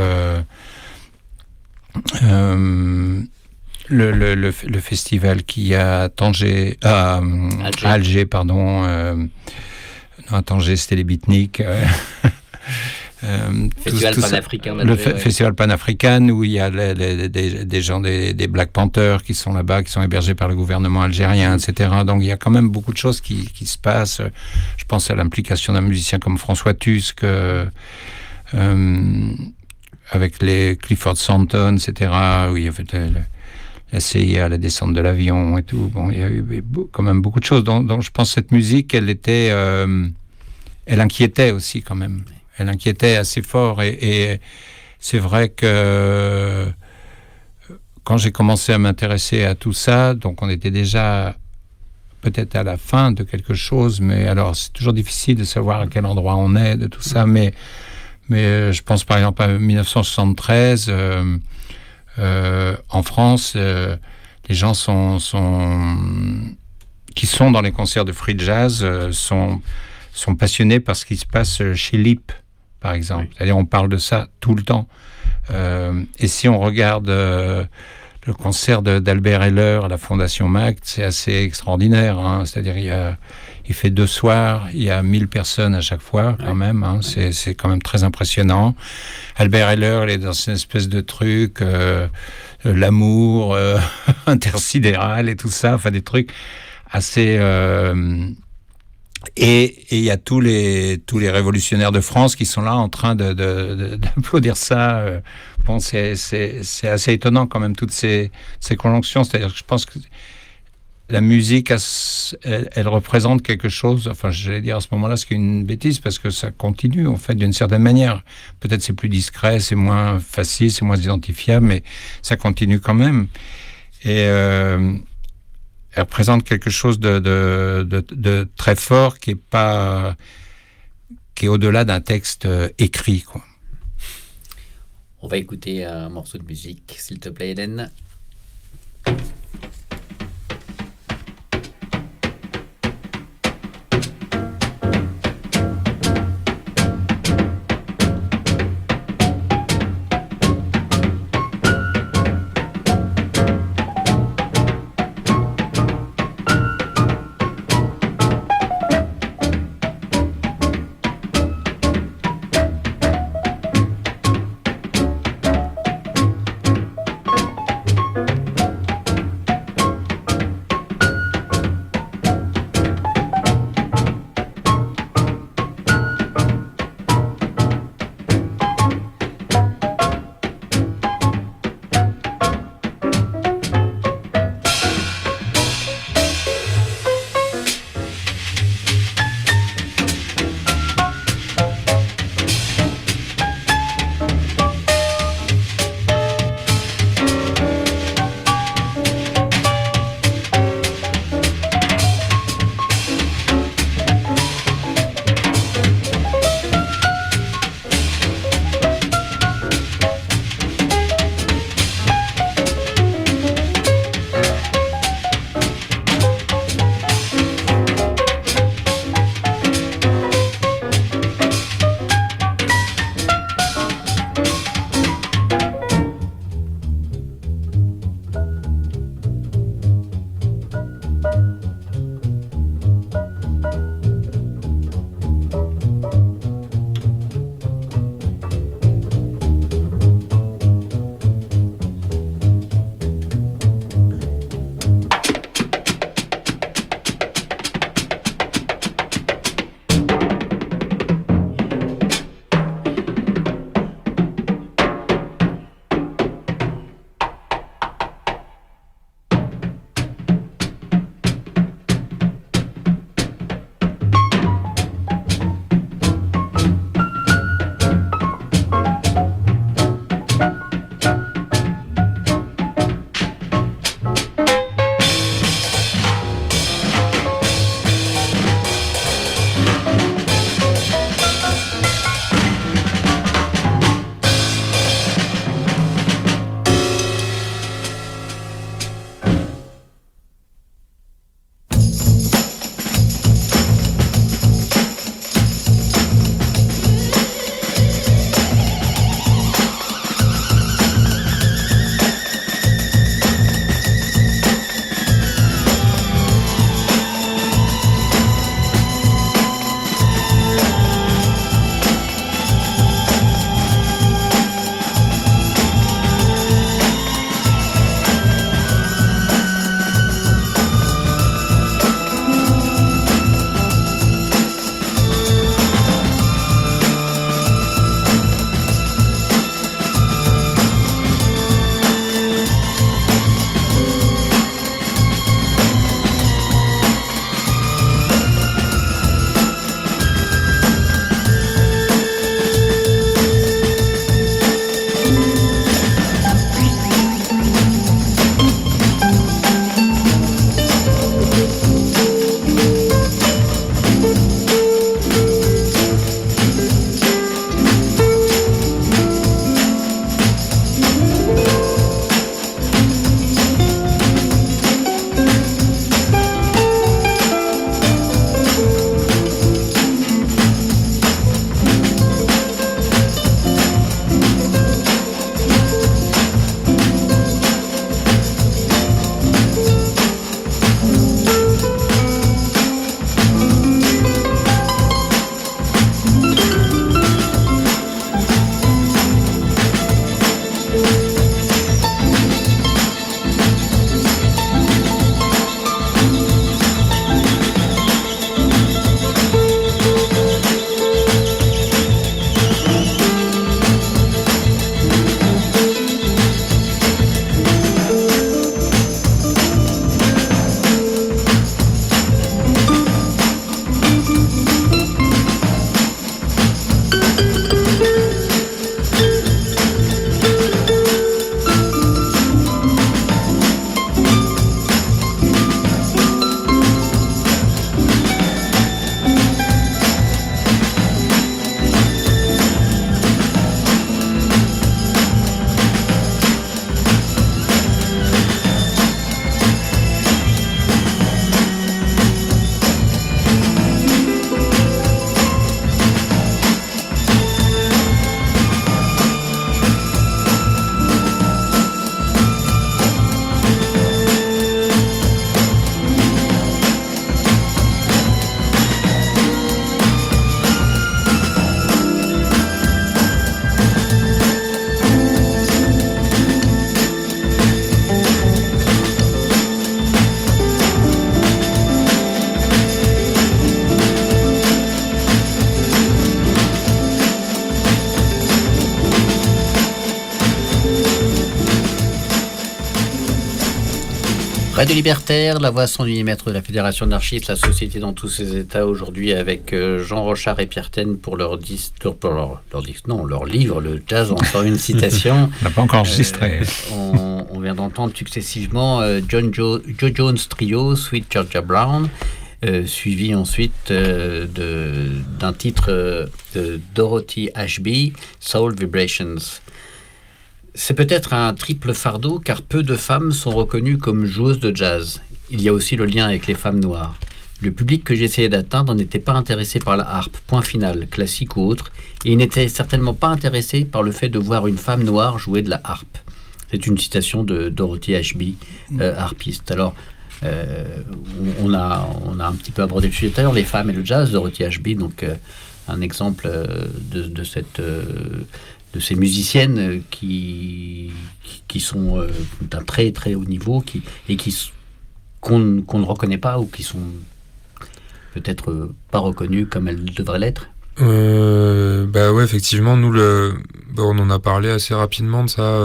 le festival qui a à Tanger, à Alger, pardon. Non, à Tanger, c'était les beatniks. Festival panafricain. Festival panafricain où il y a des gens des Black Panthers qui sont là-bas, qui sont hébergés par le gouvernement algérien, etc. Donc il y a quand même beaucoup de choses qui se passent. Je pense à l'implication d'un musicien comme François Tusk. avec les Clifford Stanton, etc., où il y avait la CIA, la descente de l'avion et tout. Bon, il y a eu quand même beaucoup de choses. Donc je pense que cette musique, elle inquiétait aussi quand même. Elle inquiétait assez fort. Et c'est vrai que quand j'ai commencé à m'intéresser à tout ça, donc on était déjà peut-être à la fin de quelque chose, mais alors c'est toujours difficile de savoir à quel endroit on est de tout ça, mais je pense par exemple à 1973, en France, les gens qui sont dans les concerts de free jazz sont passionnés par ce qui se passe chez Lipp, par exemple. Oui. C'est-à-dire on parle de ça tout le temps. Et si on regarde le concert d'Albert Heller à la Fondation Mac, c'est assez extraordinaire. Hein. C'est-à-dire il fait 2 soirs, il y a 1000 personnes à chaque fois quand même. Hein. C'est quand même très impressionnant. Albert Heller, il est dans une espèce de truc, l'amour intersidéral et tout ça, enfin des trucs assez... Et il y a tous les révolutionnaires de France qui sont là en train d'applaudir ça. Bon, c'est assez étonnant quand même, toutes ces conjonctions. C'est-à-dire que je pense que la musique, elle représente quelque chose, enfin j'allais dire à ce moment-là, ce qui est une bêtise, parce que ça continue en fait d'une certaine manière. Peut-être c'est plus discret, c'est moins facile, c'est moins identifiable, mais ça continue quand même. Et elle représente quelque chose de très fort qui est au-delà d'un texte écrit, quoi. On va écouter un morceau de musique, s'il te plaît, Hélène. Radio Libertaire, la voix sans millimètre de la Fédération d'archives, la société dans tous ses états aujourd'hui avec Jean Rochard et Pierre Ten pour leur livre, le jazz en 101 citations. On n'a pas encore enregistré. On vient d'entendre successivement Joe Jones Trio, Sweet Georgia Brown, suivi ensuite d'un titre de Dorothy Ashby, Soul Vibrations. C'est peut-être un triple fardeau car peu de femmes sont reconnues comme joueuses de jazz. Il y a aussi le lien avec les femmes noires. Le public que j'essayais d'atteindre n'était pas intéressé par la harpe, point final, classique ou autre, et il n'était certainement pas intéressé par le fait de voir une femme noire jouer de la harpe. C'est une citation de Dorothy Ashby, harpiste. Alors, on a un petit peu abordé le sujet tout à l'heure, les femmes et le jazz, Dorothy Ashby, donc un exemple de ces musiciennes qui sont d'un très très haut niveau qu'on ne reconnaît pas ou qui sont peut-être pas reconnues comme elles devraient l'être. Bah ouais, effectivement, nous on en a parlé assez rapidement de ça,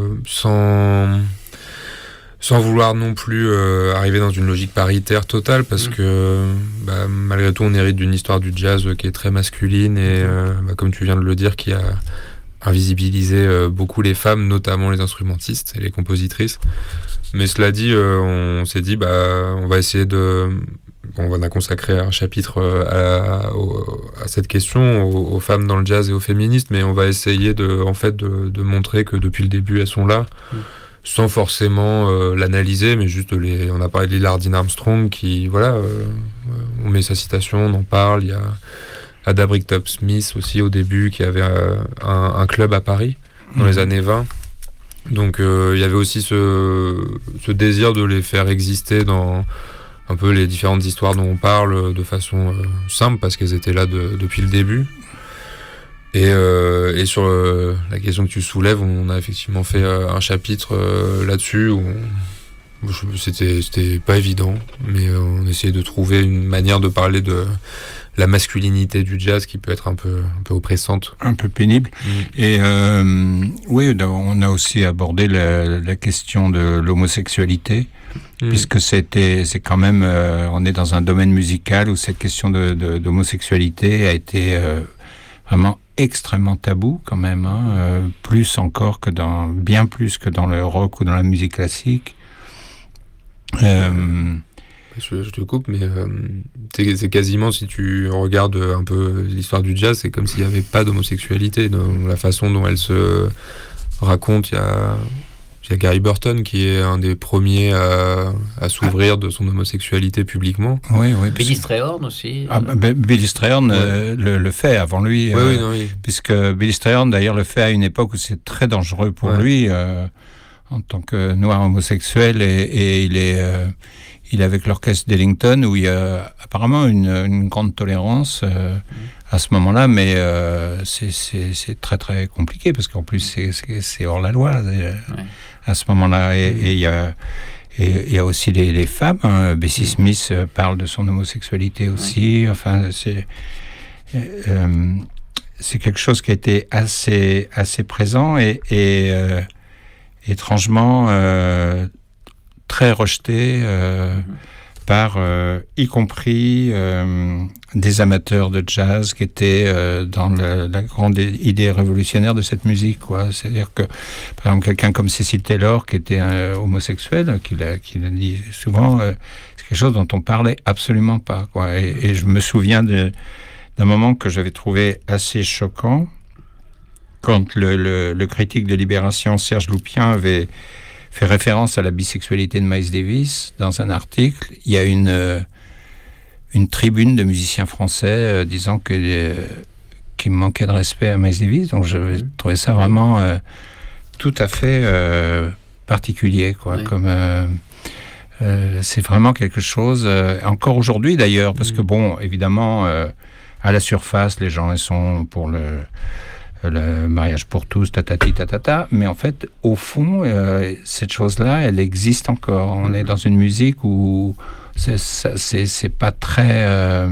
sans vouloir non plus arriver dans une logique paritaire totale, parce que malgré tout on hérite d'une histoire du jazz qui est très masculine et comme tu viens de le dire, qui a invisibilisé beaucoup les femmes, notamment les instrumentistes et les compositrices. Mais cela dit, on s'est dit on va essayer on a consacré un chapitre à cette question, aux femmes dans le jazz et aux féministes, mais on va essayer de montrer que depuis le début elles sont là, sans forcément l'analyser, mais juste on a parlé de Lillardine Armstrong qui, on met sa citation, on en parle. Il y a Ada Bricktop Smith aussi au début, qui avait un club à Paris dans les années 20. Donc il y avait aussi ce désir de les faire exister dans un peu les différentes histoires dont on parle de façon simple, parce qu'elles étaient là depuis le début. Et sur la question que tu soulèves, on a effectivement fait un chapitre là-dessus où c'était pas évident, mais on essayait de trouver une manière de parler de la masculinité du jazz qui peut être un peu oppressante. Un peu pénible. Et oui, on a aussi abordé la question de l'homosexualité, puisque c'est quand même, on est dans un domaine musical où cette question d'homosexualité a été vraiment extrêmement tabou quand même, plus encore bien plus que dans le rock ou dans la musique classique. Je te coupe, mais c'est quasiment, si tu regardes un peu l'histoire du jazz, c'est comme s'il n'y avait pas d'homosexualité dans la façon dont elle se raconte. Il y a Gary Burton qui est un des premiers à s'ouvrir de son homosexualité publiquement. Oui, Billy Strayhorn aussi. Billy Strayhorn le fait avant lui, puisque Billy Strayhorn d'ailleurs le fait à une époque où c'est très dangereux pour lui en tant que noir homosexuel, et il est avec l'orchestre d'Ellington où il y a apparemment une grande tolérance à ce moment-là, mais c'est très très compliqué parce qu'en plus c'est hors la loi à ce moment-là, et il y a aussi les femmes. Bessie Smith parle de son homosexualité aussi. Enfin, c'est quelque chose qui a été assez présent et étrangement très rejeté par y compris des amateurs de jazz qui étaient dans la grande idée révolutionnaire de cette musique, quoi. C'est-à-dire que, par exemple, quelqu'un comme Cecil Taylor, qui était homosexuel, qui l'a dit souvent, c'est quelque chose dont on parlait absolument pas, quoi. Et je me souviens d'un moment que j'avais trouvé assez choquant, quand le critique de Libération, Serge Loupien, avait fait référence à la bisexualité de Miles Davis dans un article. Il y a une tribune de musiciens français disant qu'il manquait de respect à Miles Davis. Donc je trouvais ça vraiment tout à fait particulier, quoi. Comme c'est vraiment quelque chose, encore aujourd'hui d'ailleurs, parce que bon, évidemment, à la surface, les gens ils sont pour le mariage pour tous, tatati tatata, mais en fait, au fond, cette chose-là, elle existe encore. On est dans une musique où c'est pas très...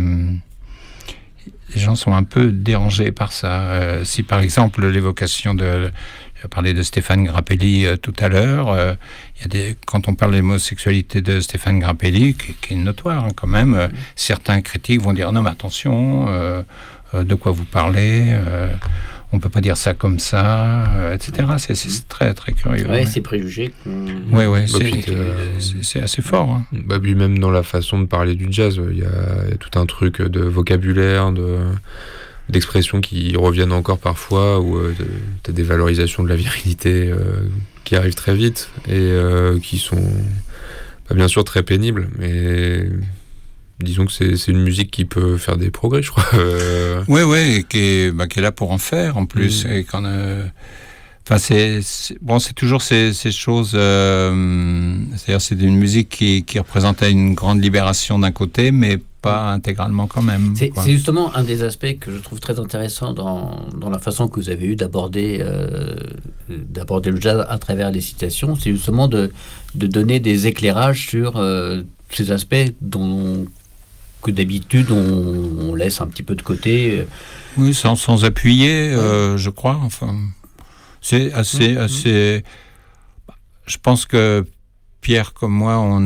les gens sont un peu dérangés par ça. Si par exemple l'évocation de J'ai parlé de Stéphane Grappelli tout à l'heure. Quand on parle de l'homosexualité de Stéphane Grappelli, qui est notoire quand même, certains critiques vont dire non mais attention, de quoi vous parlez, on peut pas dire ça comme ça, etc. C'est très très curieux. Ouais, c'est préjugé. Oui, c'est assez fort. Hein. Bah, puis même dans la façon de parler du jazz, il y a tout un truc de vocabulaire, d'expressions qui reviennent encore parfois, où t'as des valorisations de la virilité qui arrivent très vite et qui sont bien sûr très pénibles, mais disons que c'est une musique qui peut faire des progrès, je crois. Oui, et qui est là pour en faire en plus. Et quand, c'est toujours ces choses. C'est-à-dire, c'est une musique qui représentait une grande libération d'un côté, mais pas intégralement quand même. C'est justement un des aspects que je trouve très intéressant dans la façon que vous avez eu d'aborder le jazz à travers les citations. C'est justement de donner des éclairages sur ces aspects que d'habitude on laisse un petit peu de côté. Oui, sans appuyer, je crois. Enfin, c'est assez. Je pense que Pierre comme moi, on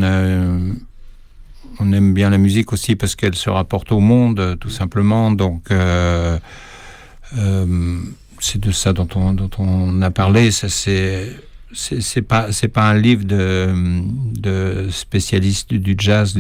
aime bien la musique aussi parce qu'elle se rapporte au monde, tout simplement. Donc, c'est de ça dont on a parlé. Ça, c'est pas un livre de spécialistes du jazz.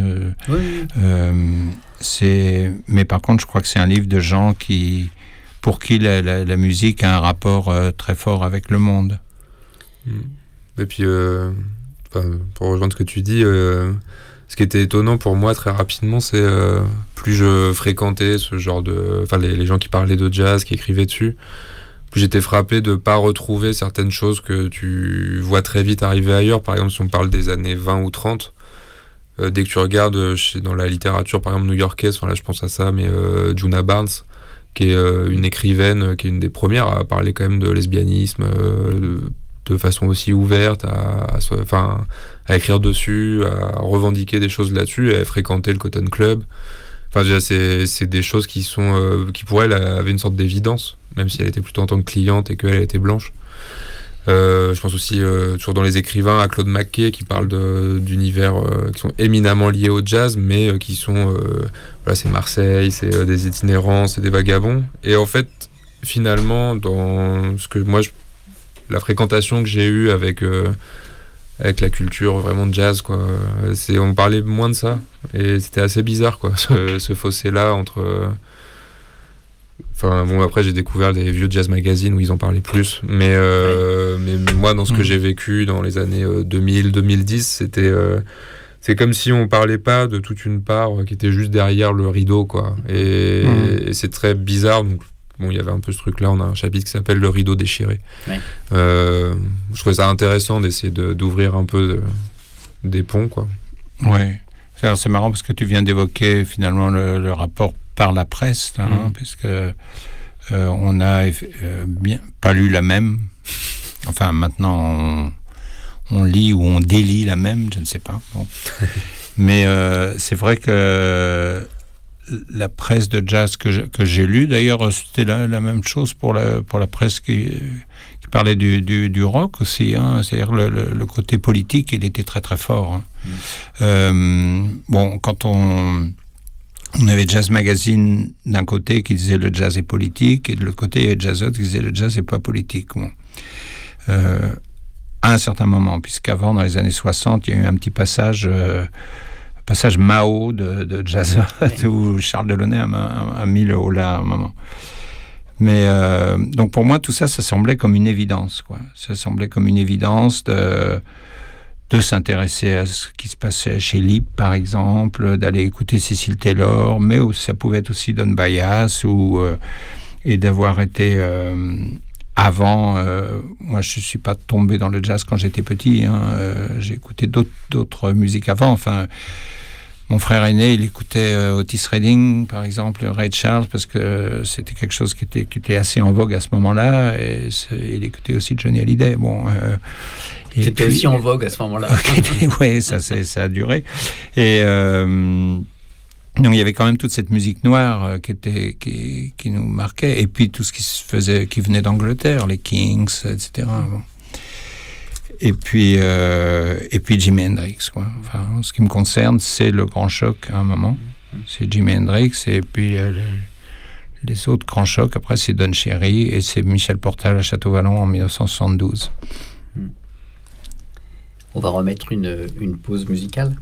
Mais par contre, je crois que c'est un livre de gens pour qui la musique a un rapport très fort avec le monde. Et puis, pour rejoindre ce que tu dis, ce qui était étonnant pour moi très rapidement, c'est plus je fréquentais ce genre les gens qui parlaient de jazz, qui écrivaient dessus, plus j'étais frappé de ne pas retrouver certaines choses que tu vois très vite arriver ailleurs. Par exemple, si on parle des années 20 ou 30, dès que tu regardes dans la littérature, par exemple new-yorkaise, là je pense à ça, mais Djuna Barnes, qui est une écrivaine, qui est une des premières à parler quand même de lesbianisme, de façon aussi ouverte, à écrire dessus, à revendiquer des choses là-dessus, à fréquenter le Cotton Club. Enfin, déjà, c'est des choses qui pour elle avaient une sorte d'évidence, même si elle était plutôt en tant que cliente et qu'elle était blanche. Je pense aussi, toujours dans les écrivains, à Claude McKay, qui parle d'univers qui sont éminemment liés au jazz, mais qui sont... c'est Marseille, c'est des itinérants, c'est des vagabonds. Et en fait, finalement, dans ce que moi, la fréquentation que j'ai eue avec la culture vraiment de jazz, quoi, on parlait moins de ça. Et c'était assez bizarre, quoi, ce fossé-là entre... après j'ai découvert des vieux jazz magazines où ils en parlaient plus, mais moi dans ce que j'ai vécu dans les années 2000-2010, c'est comme si on parlait pas de toute une part qui était juste derrière le rideau, quoi. Et c'est très bizarre. Donc il y avait un peu ce truc-là. On a un chapitre qui s'appelle Le rideau déchiré. Ouais. Je trouvais ça intéressant d'essayer d'ouvrir un peu des ponts, quoi. Oui. C'est marrant parce que tu viens d'évoquer finalement le rapport par la presse, puisque on n'a pas lu la même. Enfin, maintenant, on lit ou on délie la même, je ne sais pas. Bon. Mais c'est vrai que la presse de jazz que j'ai lue, d'ailleurs, c'était la même chose pour la presse qui parlait du rock aussi. C'est-à-dire le côté politique, il était très très fort. Quand on avait Jazz Magazine d'un côté qui disait le jazz est politique, et de l'autre côté, il y avait Jazzot qui disait le jazz n'est pas politique. Bon. À un certain moment, puisqu'avant, dans les années 60, il y a eu un petit passage Mao de Jazzot, où Charles Delaunay a mis le haut là à un moment. Mais donc pour moi, tout ça semblait comme une évidence, quoi. Ça semblait comme une évidence de s'intéresser à ce qui se passait chez Lip, par exemple, d'aller écouter Cecil Taylor, mais ça pouvait être aussi Don Byas, et d'avoir été avant... moi, je ne suis pas tombé dans le jazz quand j'étais petit. J'ai écouté d'autres musiques avant. Enfin, mon frère aîné, il écoutait Otis Redding, par exemple, Ray Charles, parce que c'était quelque chose qui était assez en vogue à ce moment-là. Et il écoutait aussi Johnny Hallyday. Bon... C'était aussi en vogue à ce moment-là. Oui, ça a duré. Et Donc il y avait quand même toute cette musique noire qui nous marquait, et puis tout ce qui se faisait, qui venait d'Angleterre, les Kings, etc. Bon. Et puis Jimi Hendrix, quoi. Enfin, en ce qui me concerne, c'est le grand choc à un moment. C'est Jimi Hendrix, et puis les autres grands chocs, après c'est Don Cherry, et c'est Michel Portal à Château-Vallon en 1972. On va remettre une pause musicale.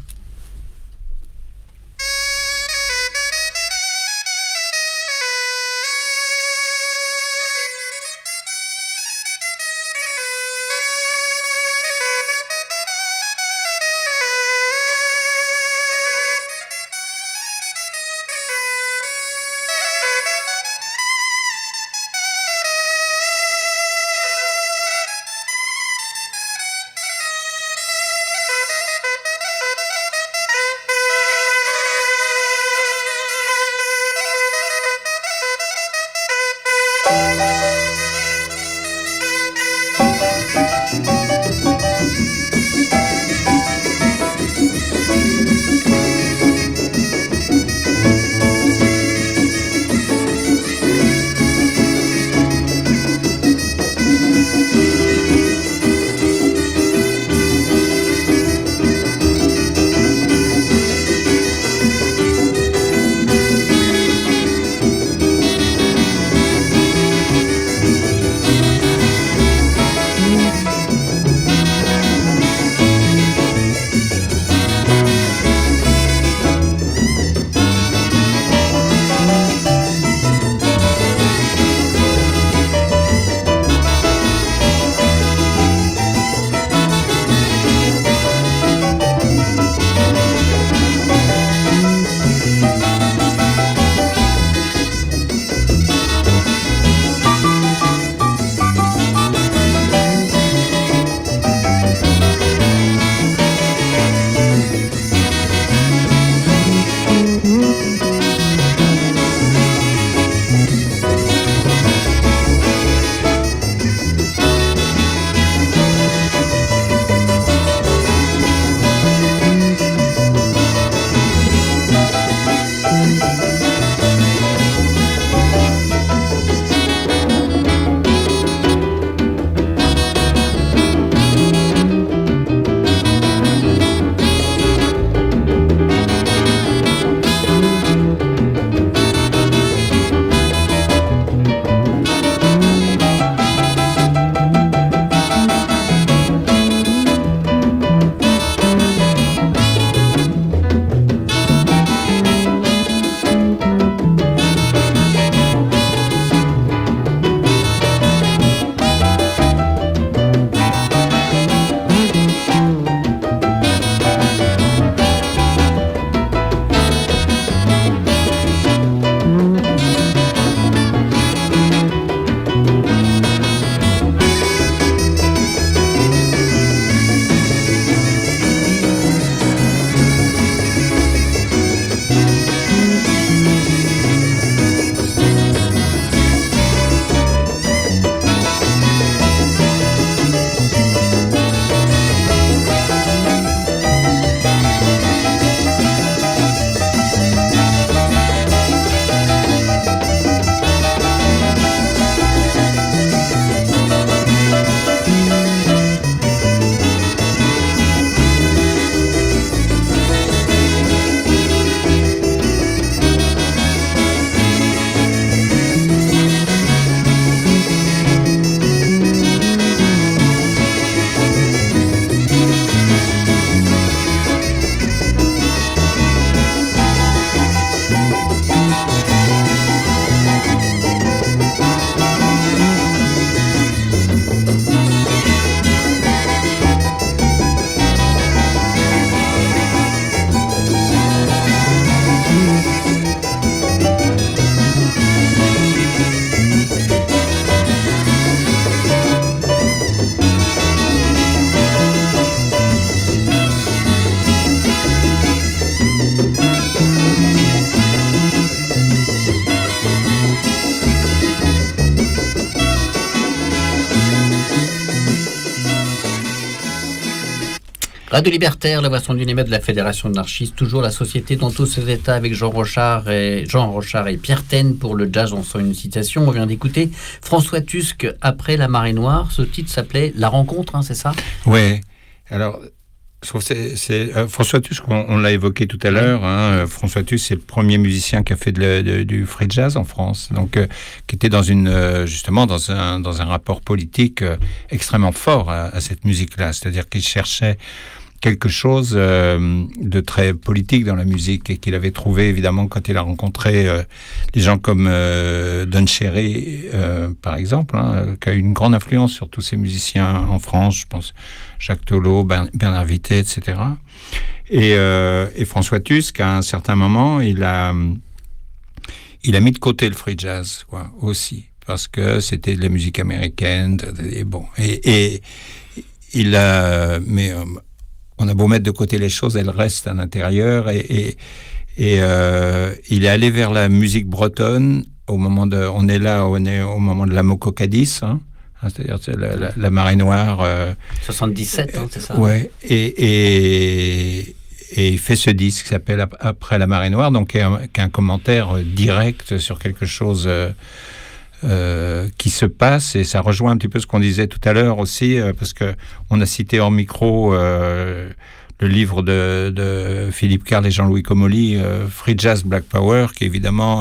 Radio Libertaire, la voix son dynamite de la Fédération anarchiste, toujours la société dans tous ses états avec Jean Rochard et Pierre Taine pour le jazz. On sent une citation. On vient d'écouter François Tusk après La Marée Noire. Ce titre s'appelait La Rencontre, hein, c'est ça? Oui. Alors, je trouve que c'est François Tusk, on l'a évoqué tout à l'heure. Hein, François Tusk, c'est le premier musicien qui a fait du free jazz en France, donc qui était justement dans un rapport politique extrêmement fort à cette musique-là. C'est-à-dire qu'il cherchait quelque chose de très politique dans la musique et qu'il avait trouvé évidemment quand il a rencontré des gens comme Don Cherry par exemple, hein, qui a eu une grande influence sur tous ces musiciens en France, je pense Jacques Tolo, Bernard Vité, etc. Et François Tusk, à un certain moment, il a mis de côté le free jazz, quoi, aussi, parce que c'était de la musique américaine, et il a, mais on a beau mettre de côté les choses, elles restent à l'intérieur, et il est allé vers la musique bretonne on est au moment de la Mokokadis, hein, c'est-à-dire la Marée Noire. 77, hein, c'est ça? Ouais, et il fait ce disque qui s'appelle Après la Marée Noire, donc qui est un commentaire direct sur quelque chose qui se passe, et ça rejoint un petit peu ce qu'on disait tout à l'heure aussi, parce que on a cité hors micro le livre de Philippe Carle et Jean-Louis Comolli, Free Jazz Black Power, qui est évidemment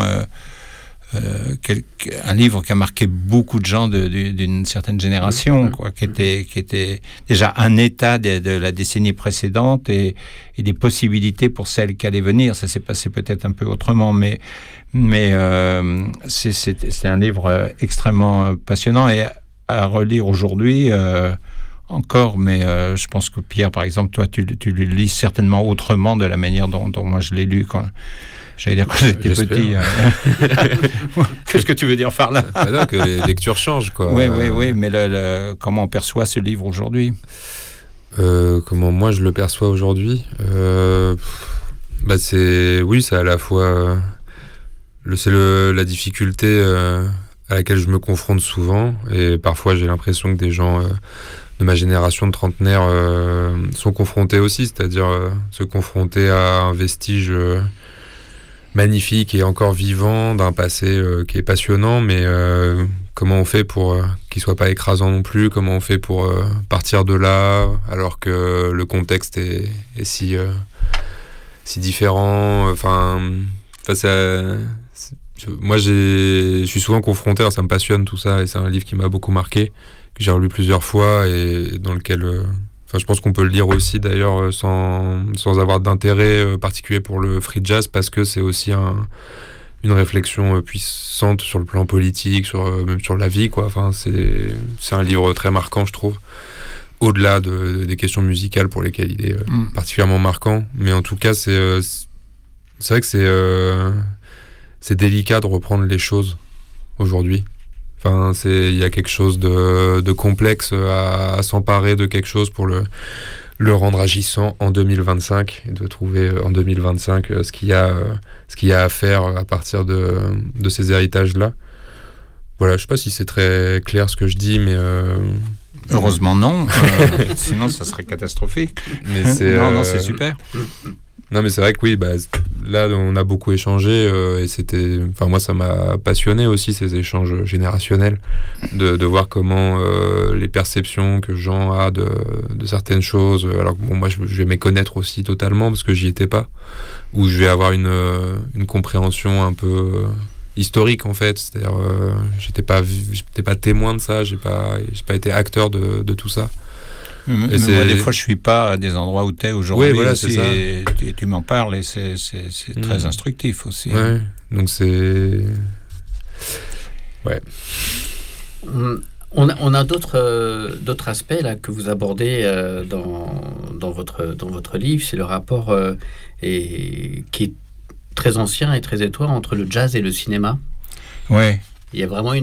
un livre qui a marqué beaucoup de gens d'une certaine génération, quoi, qui était déjà un état de la décennie précédente et des possibilités pour celles qui allaient venir. Ça s'est passé peut-être un peu autrement, mais c'est un livre extrêmement passionnant et à relire aujourd'hui encore, mais je pense que Pierre, par exemple, toi, tu le lis certainement autrement de la manière dont moi je l'ai lu quand j'allais dire quand j'étais petit. Qu'est-ce que tu veux dire par là? Non, que les lectures changent, quoi. Oui, mais comment on perçoit ce livre aujourd'hui? Comment moi je le perçois aujourd'hui? C'est à la fois la difficulté à laquelle je me confronte souvent, et parfois j'ai l'impression que des gens de ma génération de trentenaires sont confrontés aussi, c'est-à-dire se confronter à un vestige magnifique et encore vivant d'un passé qui est passionnant, mais comment on fait pour qu'il soit pas écrasant non plus, comment on fait pour partir de là alors que le contexte est si différent, moi je suis souvent confronté, ça me passionne tout ça, et c'est un livre qui m'a beaucoup marqué, que j'ai relu plusieurs fois et dans lequel je pense qu'on peut le lire aussi d'ailleurs sans avoir d'intérêt particulier pour le free jazz, parce que c'est aussi une réflexion puissante sur le plan politique, même sur la vie, quoi. C'est un livre très marquant, je trouve, au-delà des questions musicales pour lesquelles il est particulièrement marquant. Mais en tout cas, c'est vrai que c'est délicat de reprendre les choses aujourd'hui. Il y a quelque chose de complexe à s'emparer de quelque chose pour le rendre agissant en 2025, et de trouver en 2025 ce qu'il y a à faire à partir de ces héritages-là. Voilà, je sais pas si c'est très clair ce que je dis, mais heureusement non, sinon ça serait catastrophique. Mais non, c'est super. Non, mais c'est vrai que oui, là on a beaucoup échangé, et moi ça m'a passionné aussi, ces échanges générationnels, de voir comment les perceptions que Jean a de certaines choses, alors que moi je vais méconnaître aussi totalement parce que j'y étais pas, ou je vais avoir une compréhension un peu historique en fait, c'est-à-dire j'étais pas témoin de ça, j'ai pas été acteur de tout ça. Moi, des fois, je suis pas à des endroits où tu es aujourd'hui. Oui, voilà, aussi, c'est ça. Et tu m'en parles, et c'est très instructif aussi. Ouais, donc c'est... Ouais. On a d'autres aspects là que vous abordez dans votre livre. C'est le rapport qui est très ancien et très étroit entre le jazz et le cinéma. Ouais. Il y a vraiment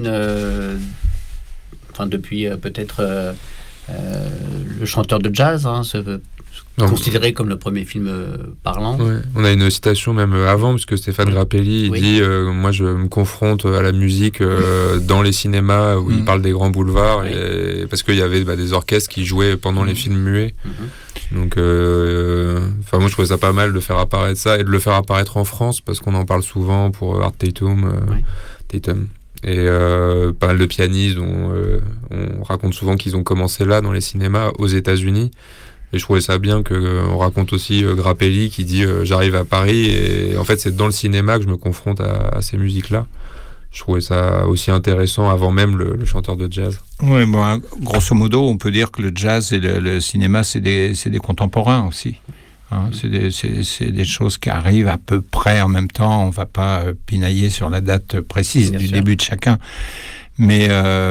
depuis peut-être le chanteur de jazz, considéré comme le premier film parlant. Ouais. On a une citation même avant, parce que Stéphane Grappelli dit moi je me confronte à la musique dans les cinémas où il parle des grands boulevards, parce qu'il y avait des orchestres qui jouaient pendant les films muets. Donc moi je trouvais ça pas mal de faire apparaître ça et de le faire apparaître en France, parce qu'on en parle souvent pour Art Tatum. Et pas mal de pianistes dont on raconte souvent qu'ils ont commencé là dans les cinémas aux États-Unis. Et je trouvais ça bien qu'on raconte aussi Grappelli qui dit j'arrive à Paris et en fait c'est dans le cinéma que je me confronte à ces musiques-là. Je trouvais ça aussi intéressant avant même le chanteur de jazz. Oui, bon, grosso modo, on peut dire que le jazz et le cinéma, c'est des contemporains aussi. Hein, c'est des choses qui arrivent à peu près en même temps. On ne va pas pinailler sur la date précise du début de chacun. Mais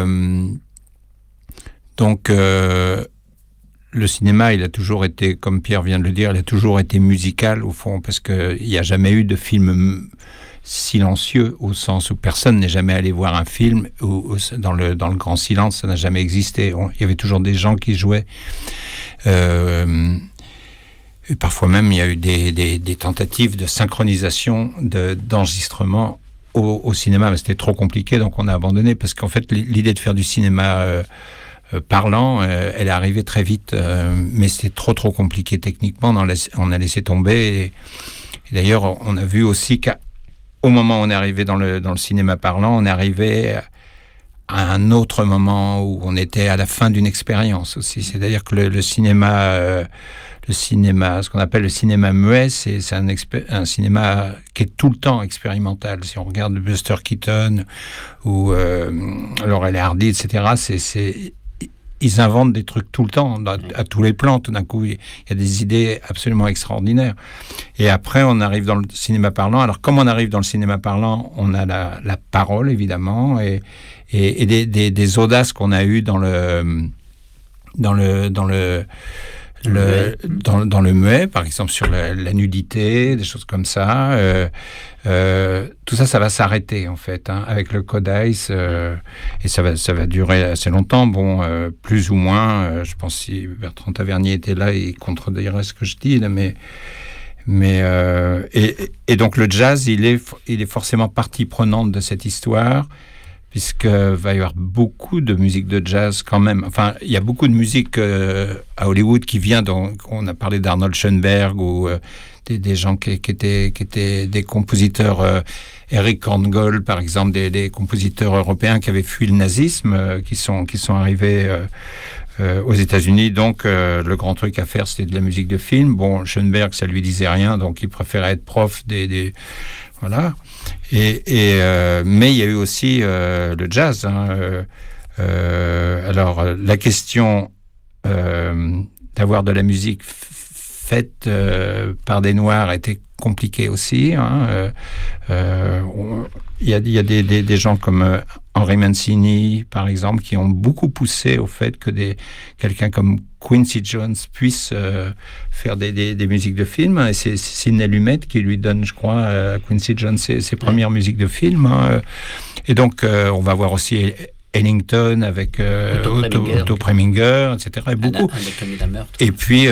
donc... le cinéma, il a toujours été, comme Pierre vient de le dire, il a toujours été musical au fond, parce qu'il n'y a jamais eu de film silencieux, au sens où personne n'est jamais allé voir un film où dans le grand silence, ça n'a jamais existé. Il y avait toujours des gens qui jouaient. Et parfois même, il y a eu des tentatives de synchronisation, d'enregistrement au cinéma, mais c'était trop compliqué, donc on a abandonné, parce qu'en fait, l'idée de faire du cinéma... parlant, elle est arrivée très vite, mais c'était trop compliqué techniquement, on a laissé tomber. Et d'ailleurs, on a vu aussi qu'au moment où on est arrivé dans le cinéma parlant, on est arrivé à un autre moment où on était à la fin d'une expérience aussi. C'est-à-dire que le cinéma, ce qu'on appelle le cinéma muet, c'est un cinéma qui est tout le temps expérimental. Si on regarde Buster Keaton ou Laurel et Hardy, etc., ils inventent des trucs tout le temps, à tous les plans. Tout d'un coup, il y a des idées absolument extraordinaires. Et après, on arrive dans le cinéma parlant. Alors, comme on arrive dans le cinéma parlant, on a la parole, évidemment, et des audaces qu'on a eues dans le muet, par exemple sur la nudité, des choses comme ça. Tout ça va s'arrêter en fait, hein, avec le Code Ice, et ça va durer assez longtemps. Bon, plus ou moins. Je pense que si Bertrand Tavernier était là, il contredirait ce que je dis là, et donc le jazz, il est forcément partie prenante de cette histoire, puisque va y avoir beaucoup de musique de jazz quand même. Enfin, il y a beaucoup de musique à Hollywood qui vient. On a parlé d'Arnold Schoenberg ou des gens qui étaient des compositeurs. Eric Korngold, par exemple, des compositeurs européens qui avaient fui le nazisme, qui sont arrivés aux États-Unis. Donc, le grand truc à faire, c'était de la musique de film. Bon, Schoenberg, ça lui disait rien, donc il préférait être prof voilà. Mais il y a eu aussi le jazz. Hein. Alors, la question d'avoir de la musique faite par des Noirs était compliquée aussi. Hein. Il y a des gens comme Henry Mancini, par exemple, qui ont beaucoup poussé au fait que quelqu'un comme Quincy Jones puisse faire des musiques de film. Et c'est Sidney Lumet qui lui donne, je crois, à Quincy Jones ses premières musiques de film. Hein. Et donc, on va voir aussi Ellington avec Otto Preminger, etc. Et beaucoup. Et puis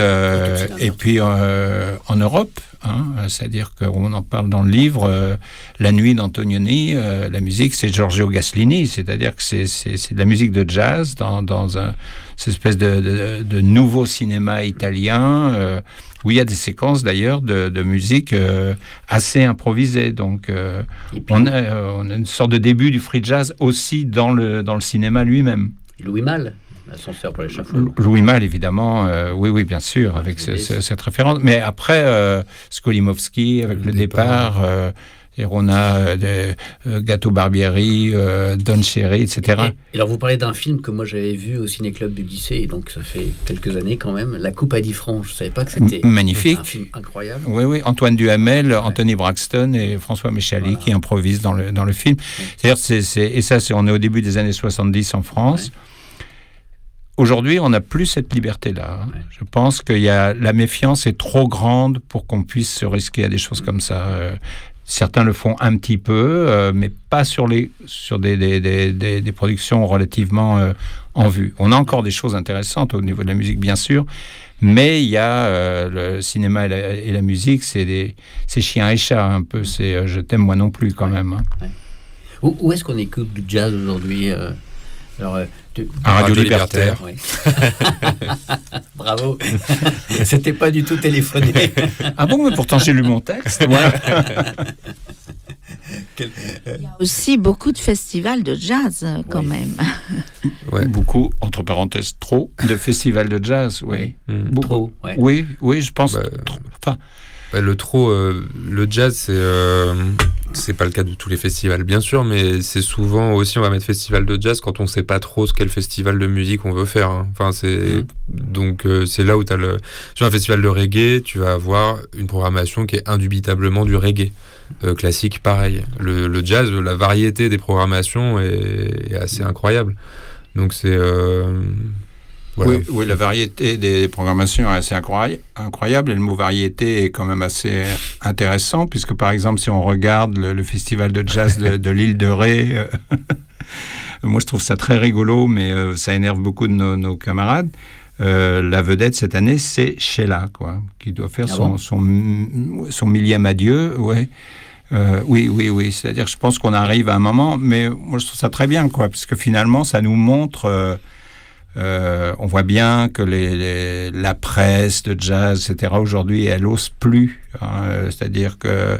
en Europe, hein, c'est-à-dire qu'on en parle dans le livre, La Nuit d'Antonioni, la musique, c'est Giorgio Gaslini, c'est-à-dire que c'est de la musique de jazz dans cette espèce de nouveau cinéma italien, où il y a des séquences d'ailleurs de musique assez improvisées. Donc on a une sorte de début du free jazz aussi dans le cinéma lui-même. Louis Malle, L'ascenseur pour l'échafaud. Louis Malle, évidemment, oui, bien sûr, avec cette référence. Mais après, Skolimowski, avec le départ, et on a Gato Barbieri, Don Cherry, etc. Et alors, vous parlez d'un film que moi j'avais vu au Ciné-Club du lycée, donc ça fait quelques années quand même, La Coupe à 10 francs. Je ne savais pas que c'était magnifique. Un film incroyable. Oui, Antoine Duhamel, Anthony Braxton et François Michali qui improvisent dans le film. C'est-à-dire, on est au début des années 70 en France. Ouais. Aujourd'hui, on n'a plus cette liberté-là. Hein. Ouais. Je pense que la méfiance est trop grande pour qu'on puisse se risquer à des choses comme ça. Certains le font un petit peu, mais pas sur des productions relativement en vue. On a encore des choses intéressantes au niveau de la musique, bien sûr, mais il y a le cinéma et la musique, c'est chien et chat un peu. C'est je t'aime moi non plus quand même. Hein. Ouais. Où est-ce qu'on écoute du jazz aujourd'hui alors, à Radio Libertaire. Oui. Bravo. C'était pas du tout téléphoné. Ah bon, mais pourtant j'ai lu mon texte. Ouais. Il y a aussi beaucoup de festivals de jazz, quand même. Ouais. Beaucoup, entre parenthèses, trop de festivals de jazz, oui. Beaucoup. Trop, ouais. Oui, je pense. Enfin, le jazz, c'est pas le cas de tous les festivals, bien sûr, mais c'est souvent aussi, on va mettre festival de jazz quand on sait pas trop quel festival de musique on veut faire. Hein. Enfin, donc c'est là où sur un festival de reggae, tu vas avoir une programmation qui est indubitablement du reggae. Classique, pareil. Le jazz, la variété des programmations est assez incroyable. Donc c'est... voilà. Oui, la variété des programmations est assez incroyable. Et le mot variété est quand même assez intéressant, puisque par exemple, si on regarde le festival de jazz de l'île de Ré, moi je trouve ça très rigolo, mais ça énerve beaucoup de nos camarades. La vedette cette année, c'est Sheila, quoi, qui doit faire son millième adieu. Ouais. Oui. C'est-à-dire, je pense qu'on arrive à un moment, mais moi je trouve ça très bien, quoi, parce que finalement, ça nous montre. On voit bien que la presse de jazz, etc., aujourd'hui, elle n'ose plus. Hein, c'est-à-dire que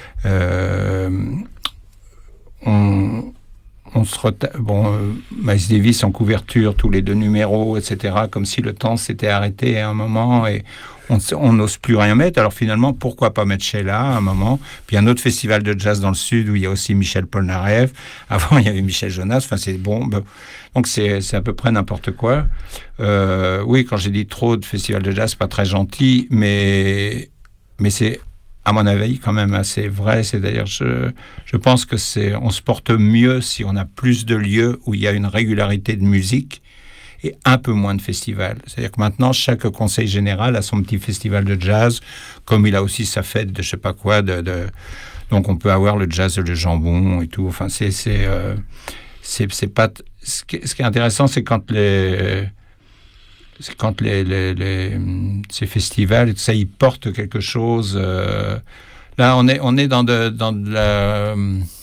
on se Miles Davis en couverture, tous les 2 numéros, etc., comme si le temps s'était arrêté à un moment et on n'ose plus rien mettre. Alors finalement, pourquoi pas mettre Sheila à un moment? Puis un autre festival de jazz dans le Sud où il y a aussi Michel Polnareff. Avant, il y avait Michel Jonas. Enfin, c'est bon. Donc c'est à peu près n'importe quoi. Oui, quand j'ai dit trop de festivals de jazz, c'est pas très gentil, mais c'est à mon avis quand même assez vrai. C'est-à-dire, je pense que on se porte mieux si on a plus de lieux où il y a une régularité de musique et un peu moins de festivals. C'est-à-dire que maintenant, chaque conseil général a son petit festival de jazz, comme il a aussi sa fête de je sais pas quoi. Donc on peut avoir le jazz de jambon et tout. Enfin, c'est pas. Ce qui est intéressant, c'est quand ces festivals et tout ça, ils portent quelque chose. Là, on est dans de la.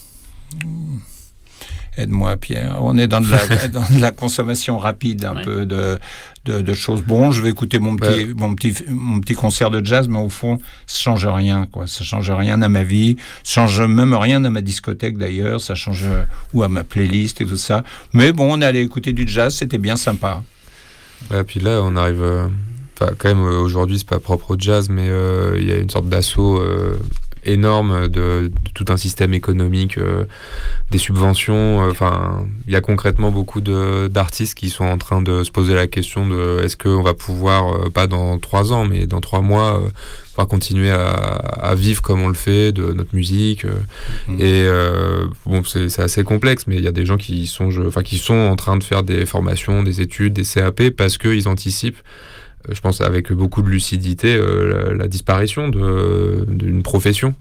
Aide-moi, Pierre. On est dans de la consommation rapide, un peu de choses. Bon, je vais écouter mon petit concert de jazz, mais au fond, ça change rien, quoi. Ça change rien à ma vie. Ça change même rien à ma discothèque, d'ailleurs. Ça change ou à ma playlist et tout ça. Mais bon, on est allé écouter du jazz, c'était bien sympa. Et puis là, on arrive... quand même, aujourd'hui, c'est pas propre au jazz, mais il y a une sorte d'assaut énorme de tout un système économique, des subventions. Il y a concrètement beaucoup d'artistes qui sont en train de se poser la question de est-ce qu'on va pouvoir, pas dans 3 ans, mais dans 3 mois, pouvoir continuer à vivre comme on le fait de notre musique. Et c'est assez complexe, mais il y a des gens qui sont en train de faire des formations, des études, des CAP, parce qu'ils anticipent, je pense avec beaucoup de lucidité, la disparition d'une profession.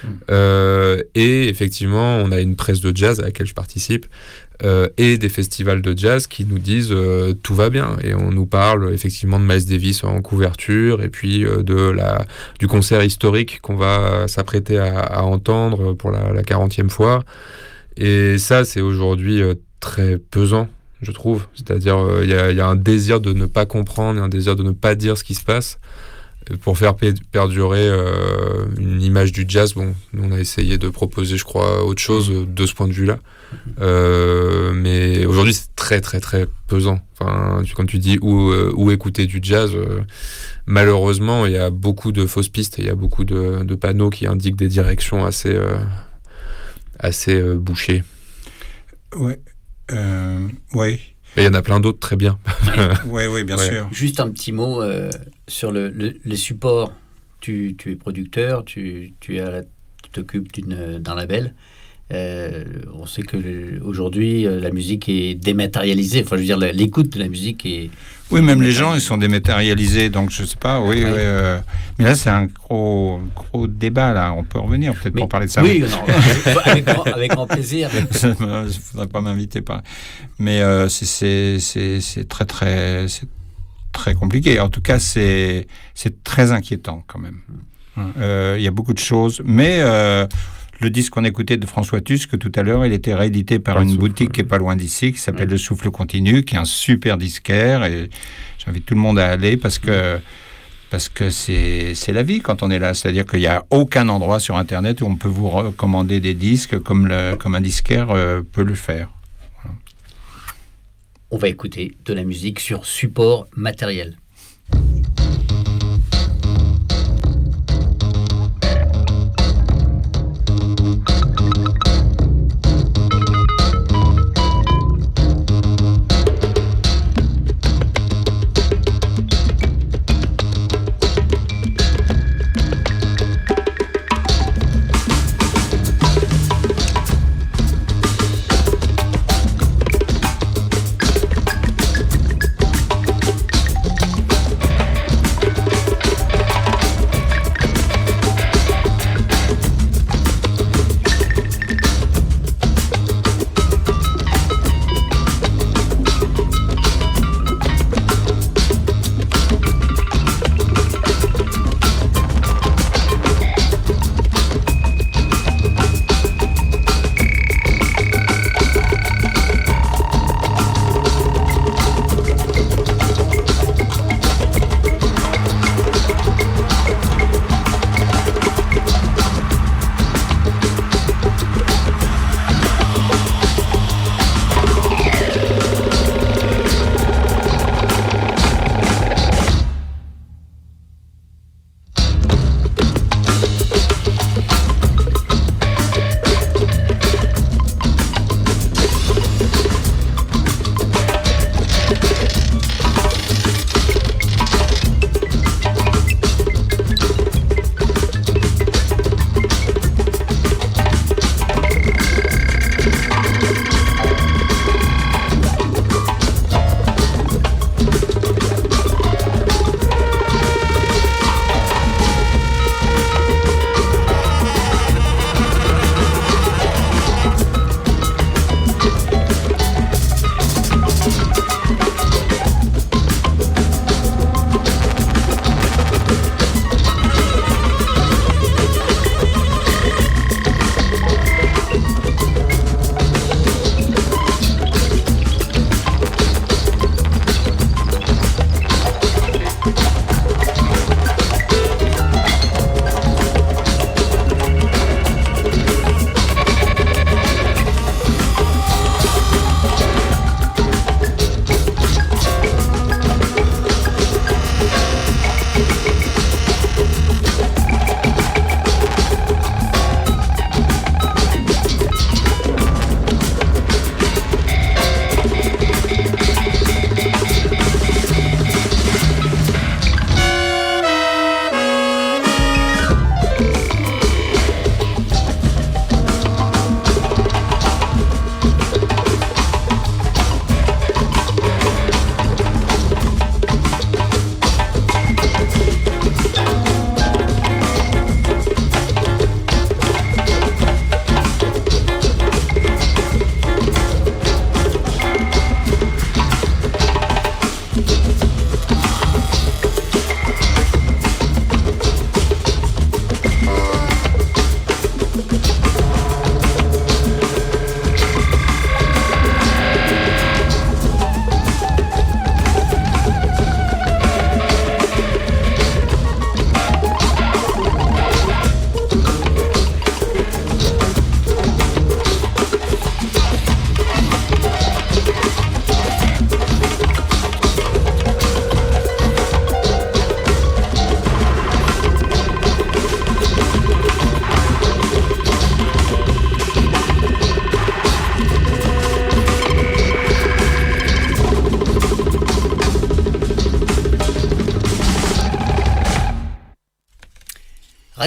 Et effectivement, on a une presse de jazz à laquelle je participe, et des festivals de jazz qui nous disent tout va bien, et on nous parle effectivement de Miles Davis en couverture, et puis du concert historique qu'on va s'apprêter à entendre pour la 40e fois. Et ça, c'est aujourd'hui très pesant, je trouve. C'est-à-dire, il y a un désir de ne pas comprendre, un désir de ne pas dire ce qui se passe, pour faire perdurer une image du jazz. Bon, nous, on a essayé de proposer, je crois, autre chose de ce point de vue-là. Mais aujourd'hui, c'est très, très, très pesant. Enfin, quand tu dis où écouter du jazz, malheureusement, il y a beaucoup de fausses pistes, il y a beaucoup de panneaux qui indiquent des directions assez bouchées. Ouais. Oui. Mais il y en a plein d'autres très bien. Oui, bien sûr. Juste un petit mot sur les supports. Tu es producteur, tu t'occupes d'un label. On sait que aujourd'hui, la musique est dématérialisée. Enfin, je veux dire, l'écoute de la musique est... Oui, même les gens, ils sont dématérialisés, donc je sais pas, oui. Mais là, c'est un gros débat, là. On peut revenir peut-être pour parler de ça. Oui, non, avec grand plaisir. Il ne faudrait pas m'inviter. Mais c'est c'est très compliqué. En tout cas, c'est très inquiétant quand même. Il y a beaucoup de choses, mais le disque qu'on écoutait de François Tusk tout à l'heure, il était réédité par une boutique qui est pas loin d'ici, qui s'appelle Le Souffle Continu, qui est un super disquaire, et j'invite tout le monde à aller parce que c'est la vie quand on est là. C'est-à-dire qu'il n'y a aucun endroit sur Internet où on peut vous recommander des disques comme un disquaire peut le faire. Voilà. On va écouter de la musique sur support matériel.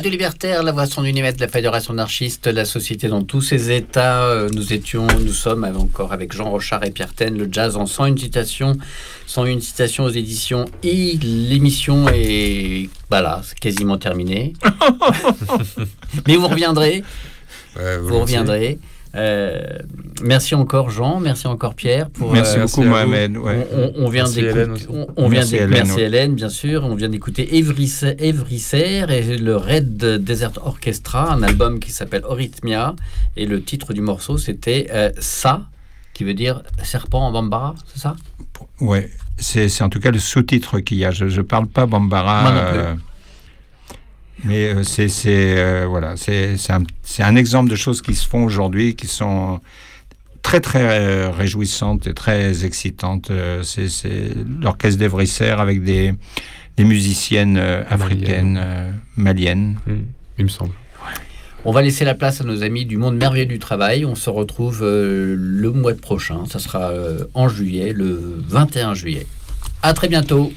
Radio Libertaire, la voix son univers de la fédération anarchiste, la société dans tous ses états. Nous sommes encore avec Jean Rochard et Pierre Ten, le jazz en 101 citations aux éditions I. L'émission est, voilà, c'est quasiment terminée. Mais vous reviendrez. Vous reviendrez. Merci encore Jean, merci encore Pierre. Merci beaucoup Mohamed. On vient d'écouter. Merci Hélène, bien sûr. On vient d'écouter Evriser et le Red Desert Orchestra, un album qui s'appelle Eurythmia, et le titre du morceau c'était Ça, qui veut dire serpent en bambara, c'est ça? Ouais, c'est en tout cas le sous-titre qu'il y a. Je parle pas bambara. Moi non plus. Mais voilà, c'est un exemple de choses qui se font aujourd'hui, qui sont très très réjouissantes et très excitantes. C'est l'orchestre d'Evriser avec des musiciennes africaines, maliennes. Il me semble. On va laisser la place à nos amis du Monde Merveilleux du Travail. On se retrouve le mois prochain. Ça sera en juillet, le 21 juillet. À très bientôt.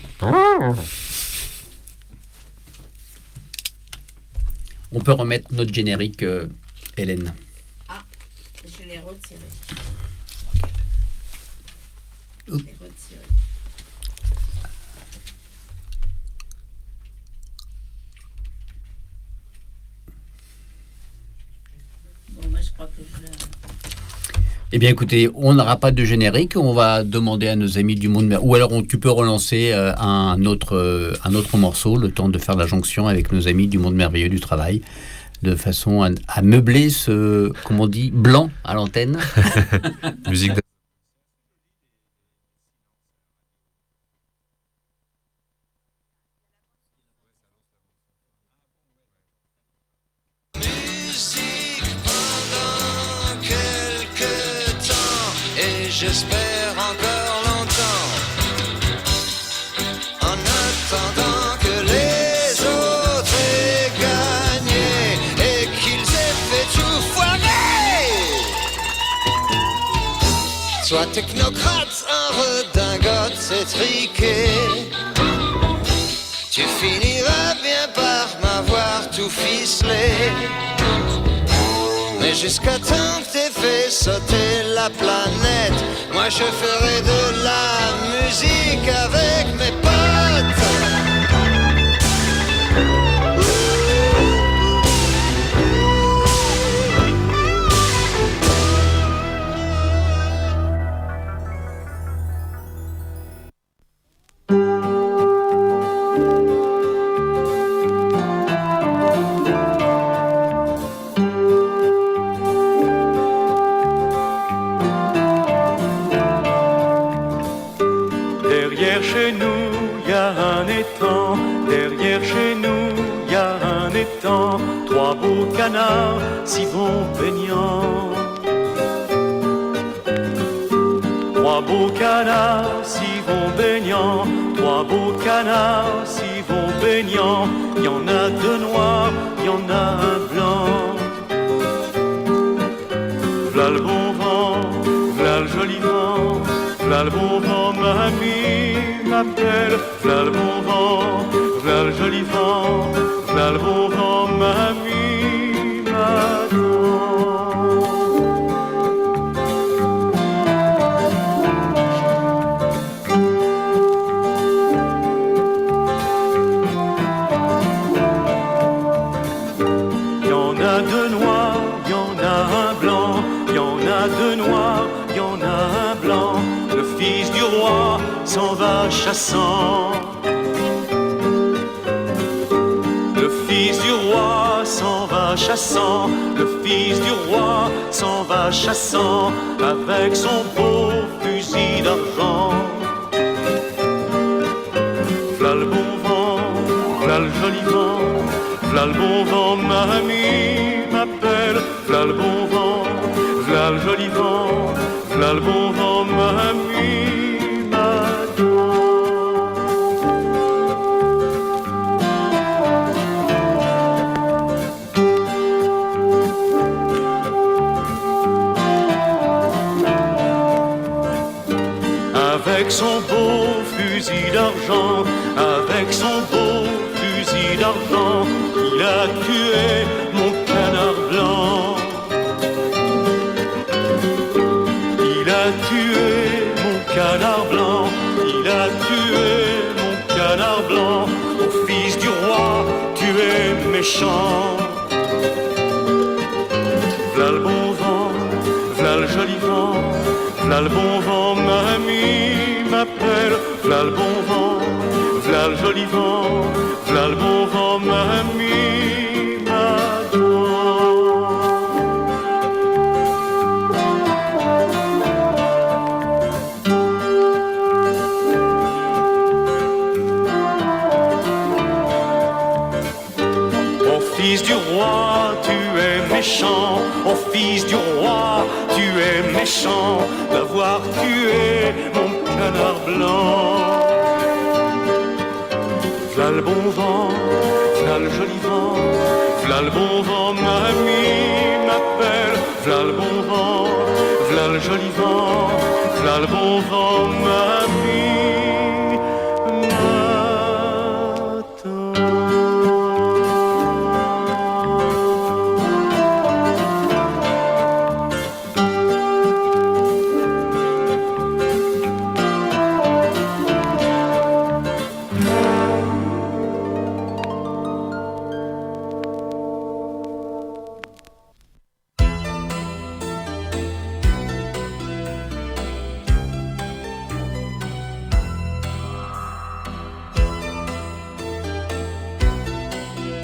On peut remettre notre générique, Hélène. Ah, je l'ai retiré. Oups. Je l'ai retiré. Bon, moi, je crois que je... Eh bien, écoutez, on n'aura pas de générique. On va demander à nos amis du Monde Merveilleux. Ou alors, tu peux relancer un autre morceau, le temps de faire la jonction avec nos amis du Monde Merveilleux du Travail, de façon à meubler ce, comme on dit, blanc à l'antenne. Musique j'espère encore longtemps, en attendant que les autres aient gagné et qu'ils aient fait tout foirer. Sois technocrate, en redingote étriqué, tu finiras bien par m'avoir tout ficelé. Mais jusqu'à temps que t'aies fait sauter la planète, moi je ferai de la musique avec mes potes. Trois beaux canards s'y vont baignant. Trois beaux canards s'y vont baignant. Trois beaux canards s'y vont baignant. Il y en a deux noirs, il y en a un blanc. V'là le bon vent, v'là le joli vent. V'là le bon vent, mamie m'appelle. V'là le bon vent, v'là le joli vent. V'là le bon vent, mamie m'attend. Il y en a deux noirs, il y en a un blanc. Il y en a deux noirs, il y en a un blanc. Le fils du roi s'en va chassant. Le fils du roi s'en va chassant, le fils du roi s'en va chassant, avec son beau fusil d'argent. V'là le bon vent, v'là le joli vent, v'là le bon vent, mamie m'appelle. V'là le bon vent, v'là le joli vent, v'là le bon vent, mamie m'attend. Avec son beau fusil d'argent, avec son beau fusil d'argent, il a tué méchant. V'là le bon vent, v'là le joli vent, v'là le bon vent, mamie m'appelle. V'là le bon vent, v'là le joli vent, v'là le bon vent, mamie m'adore. Fils du roi, tu es méchant. Oh fils du roi, tu es méchant d'avoir tué mon canard blanc. V'là le bon vent, v'là le joli vent, v'là le bon vent, mamie m'appelle. V'là le bon vent, v'là le joli vent, v'là le bon vent, mamie.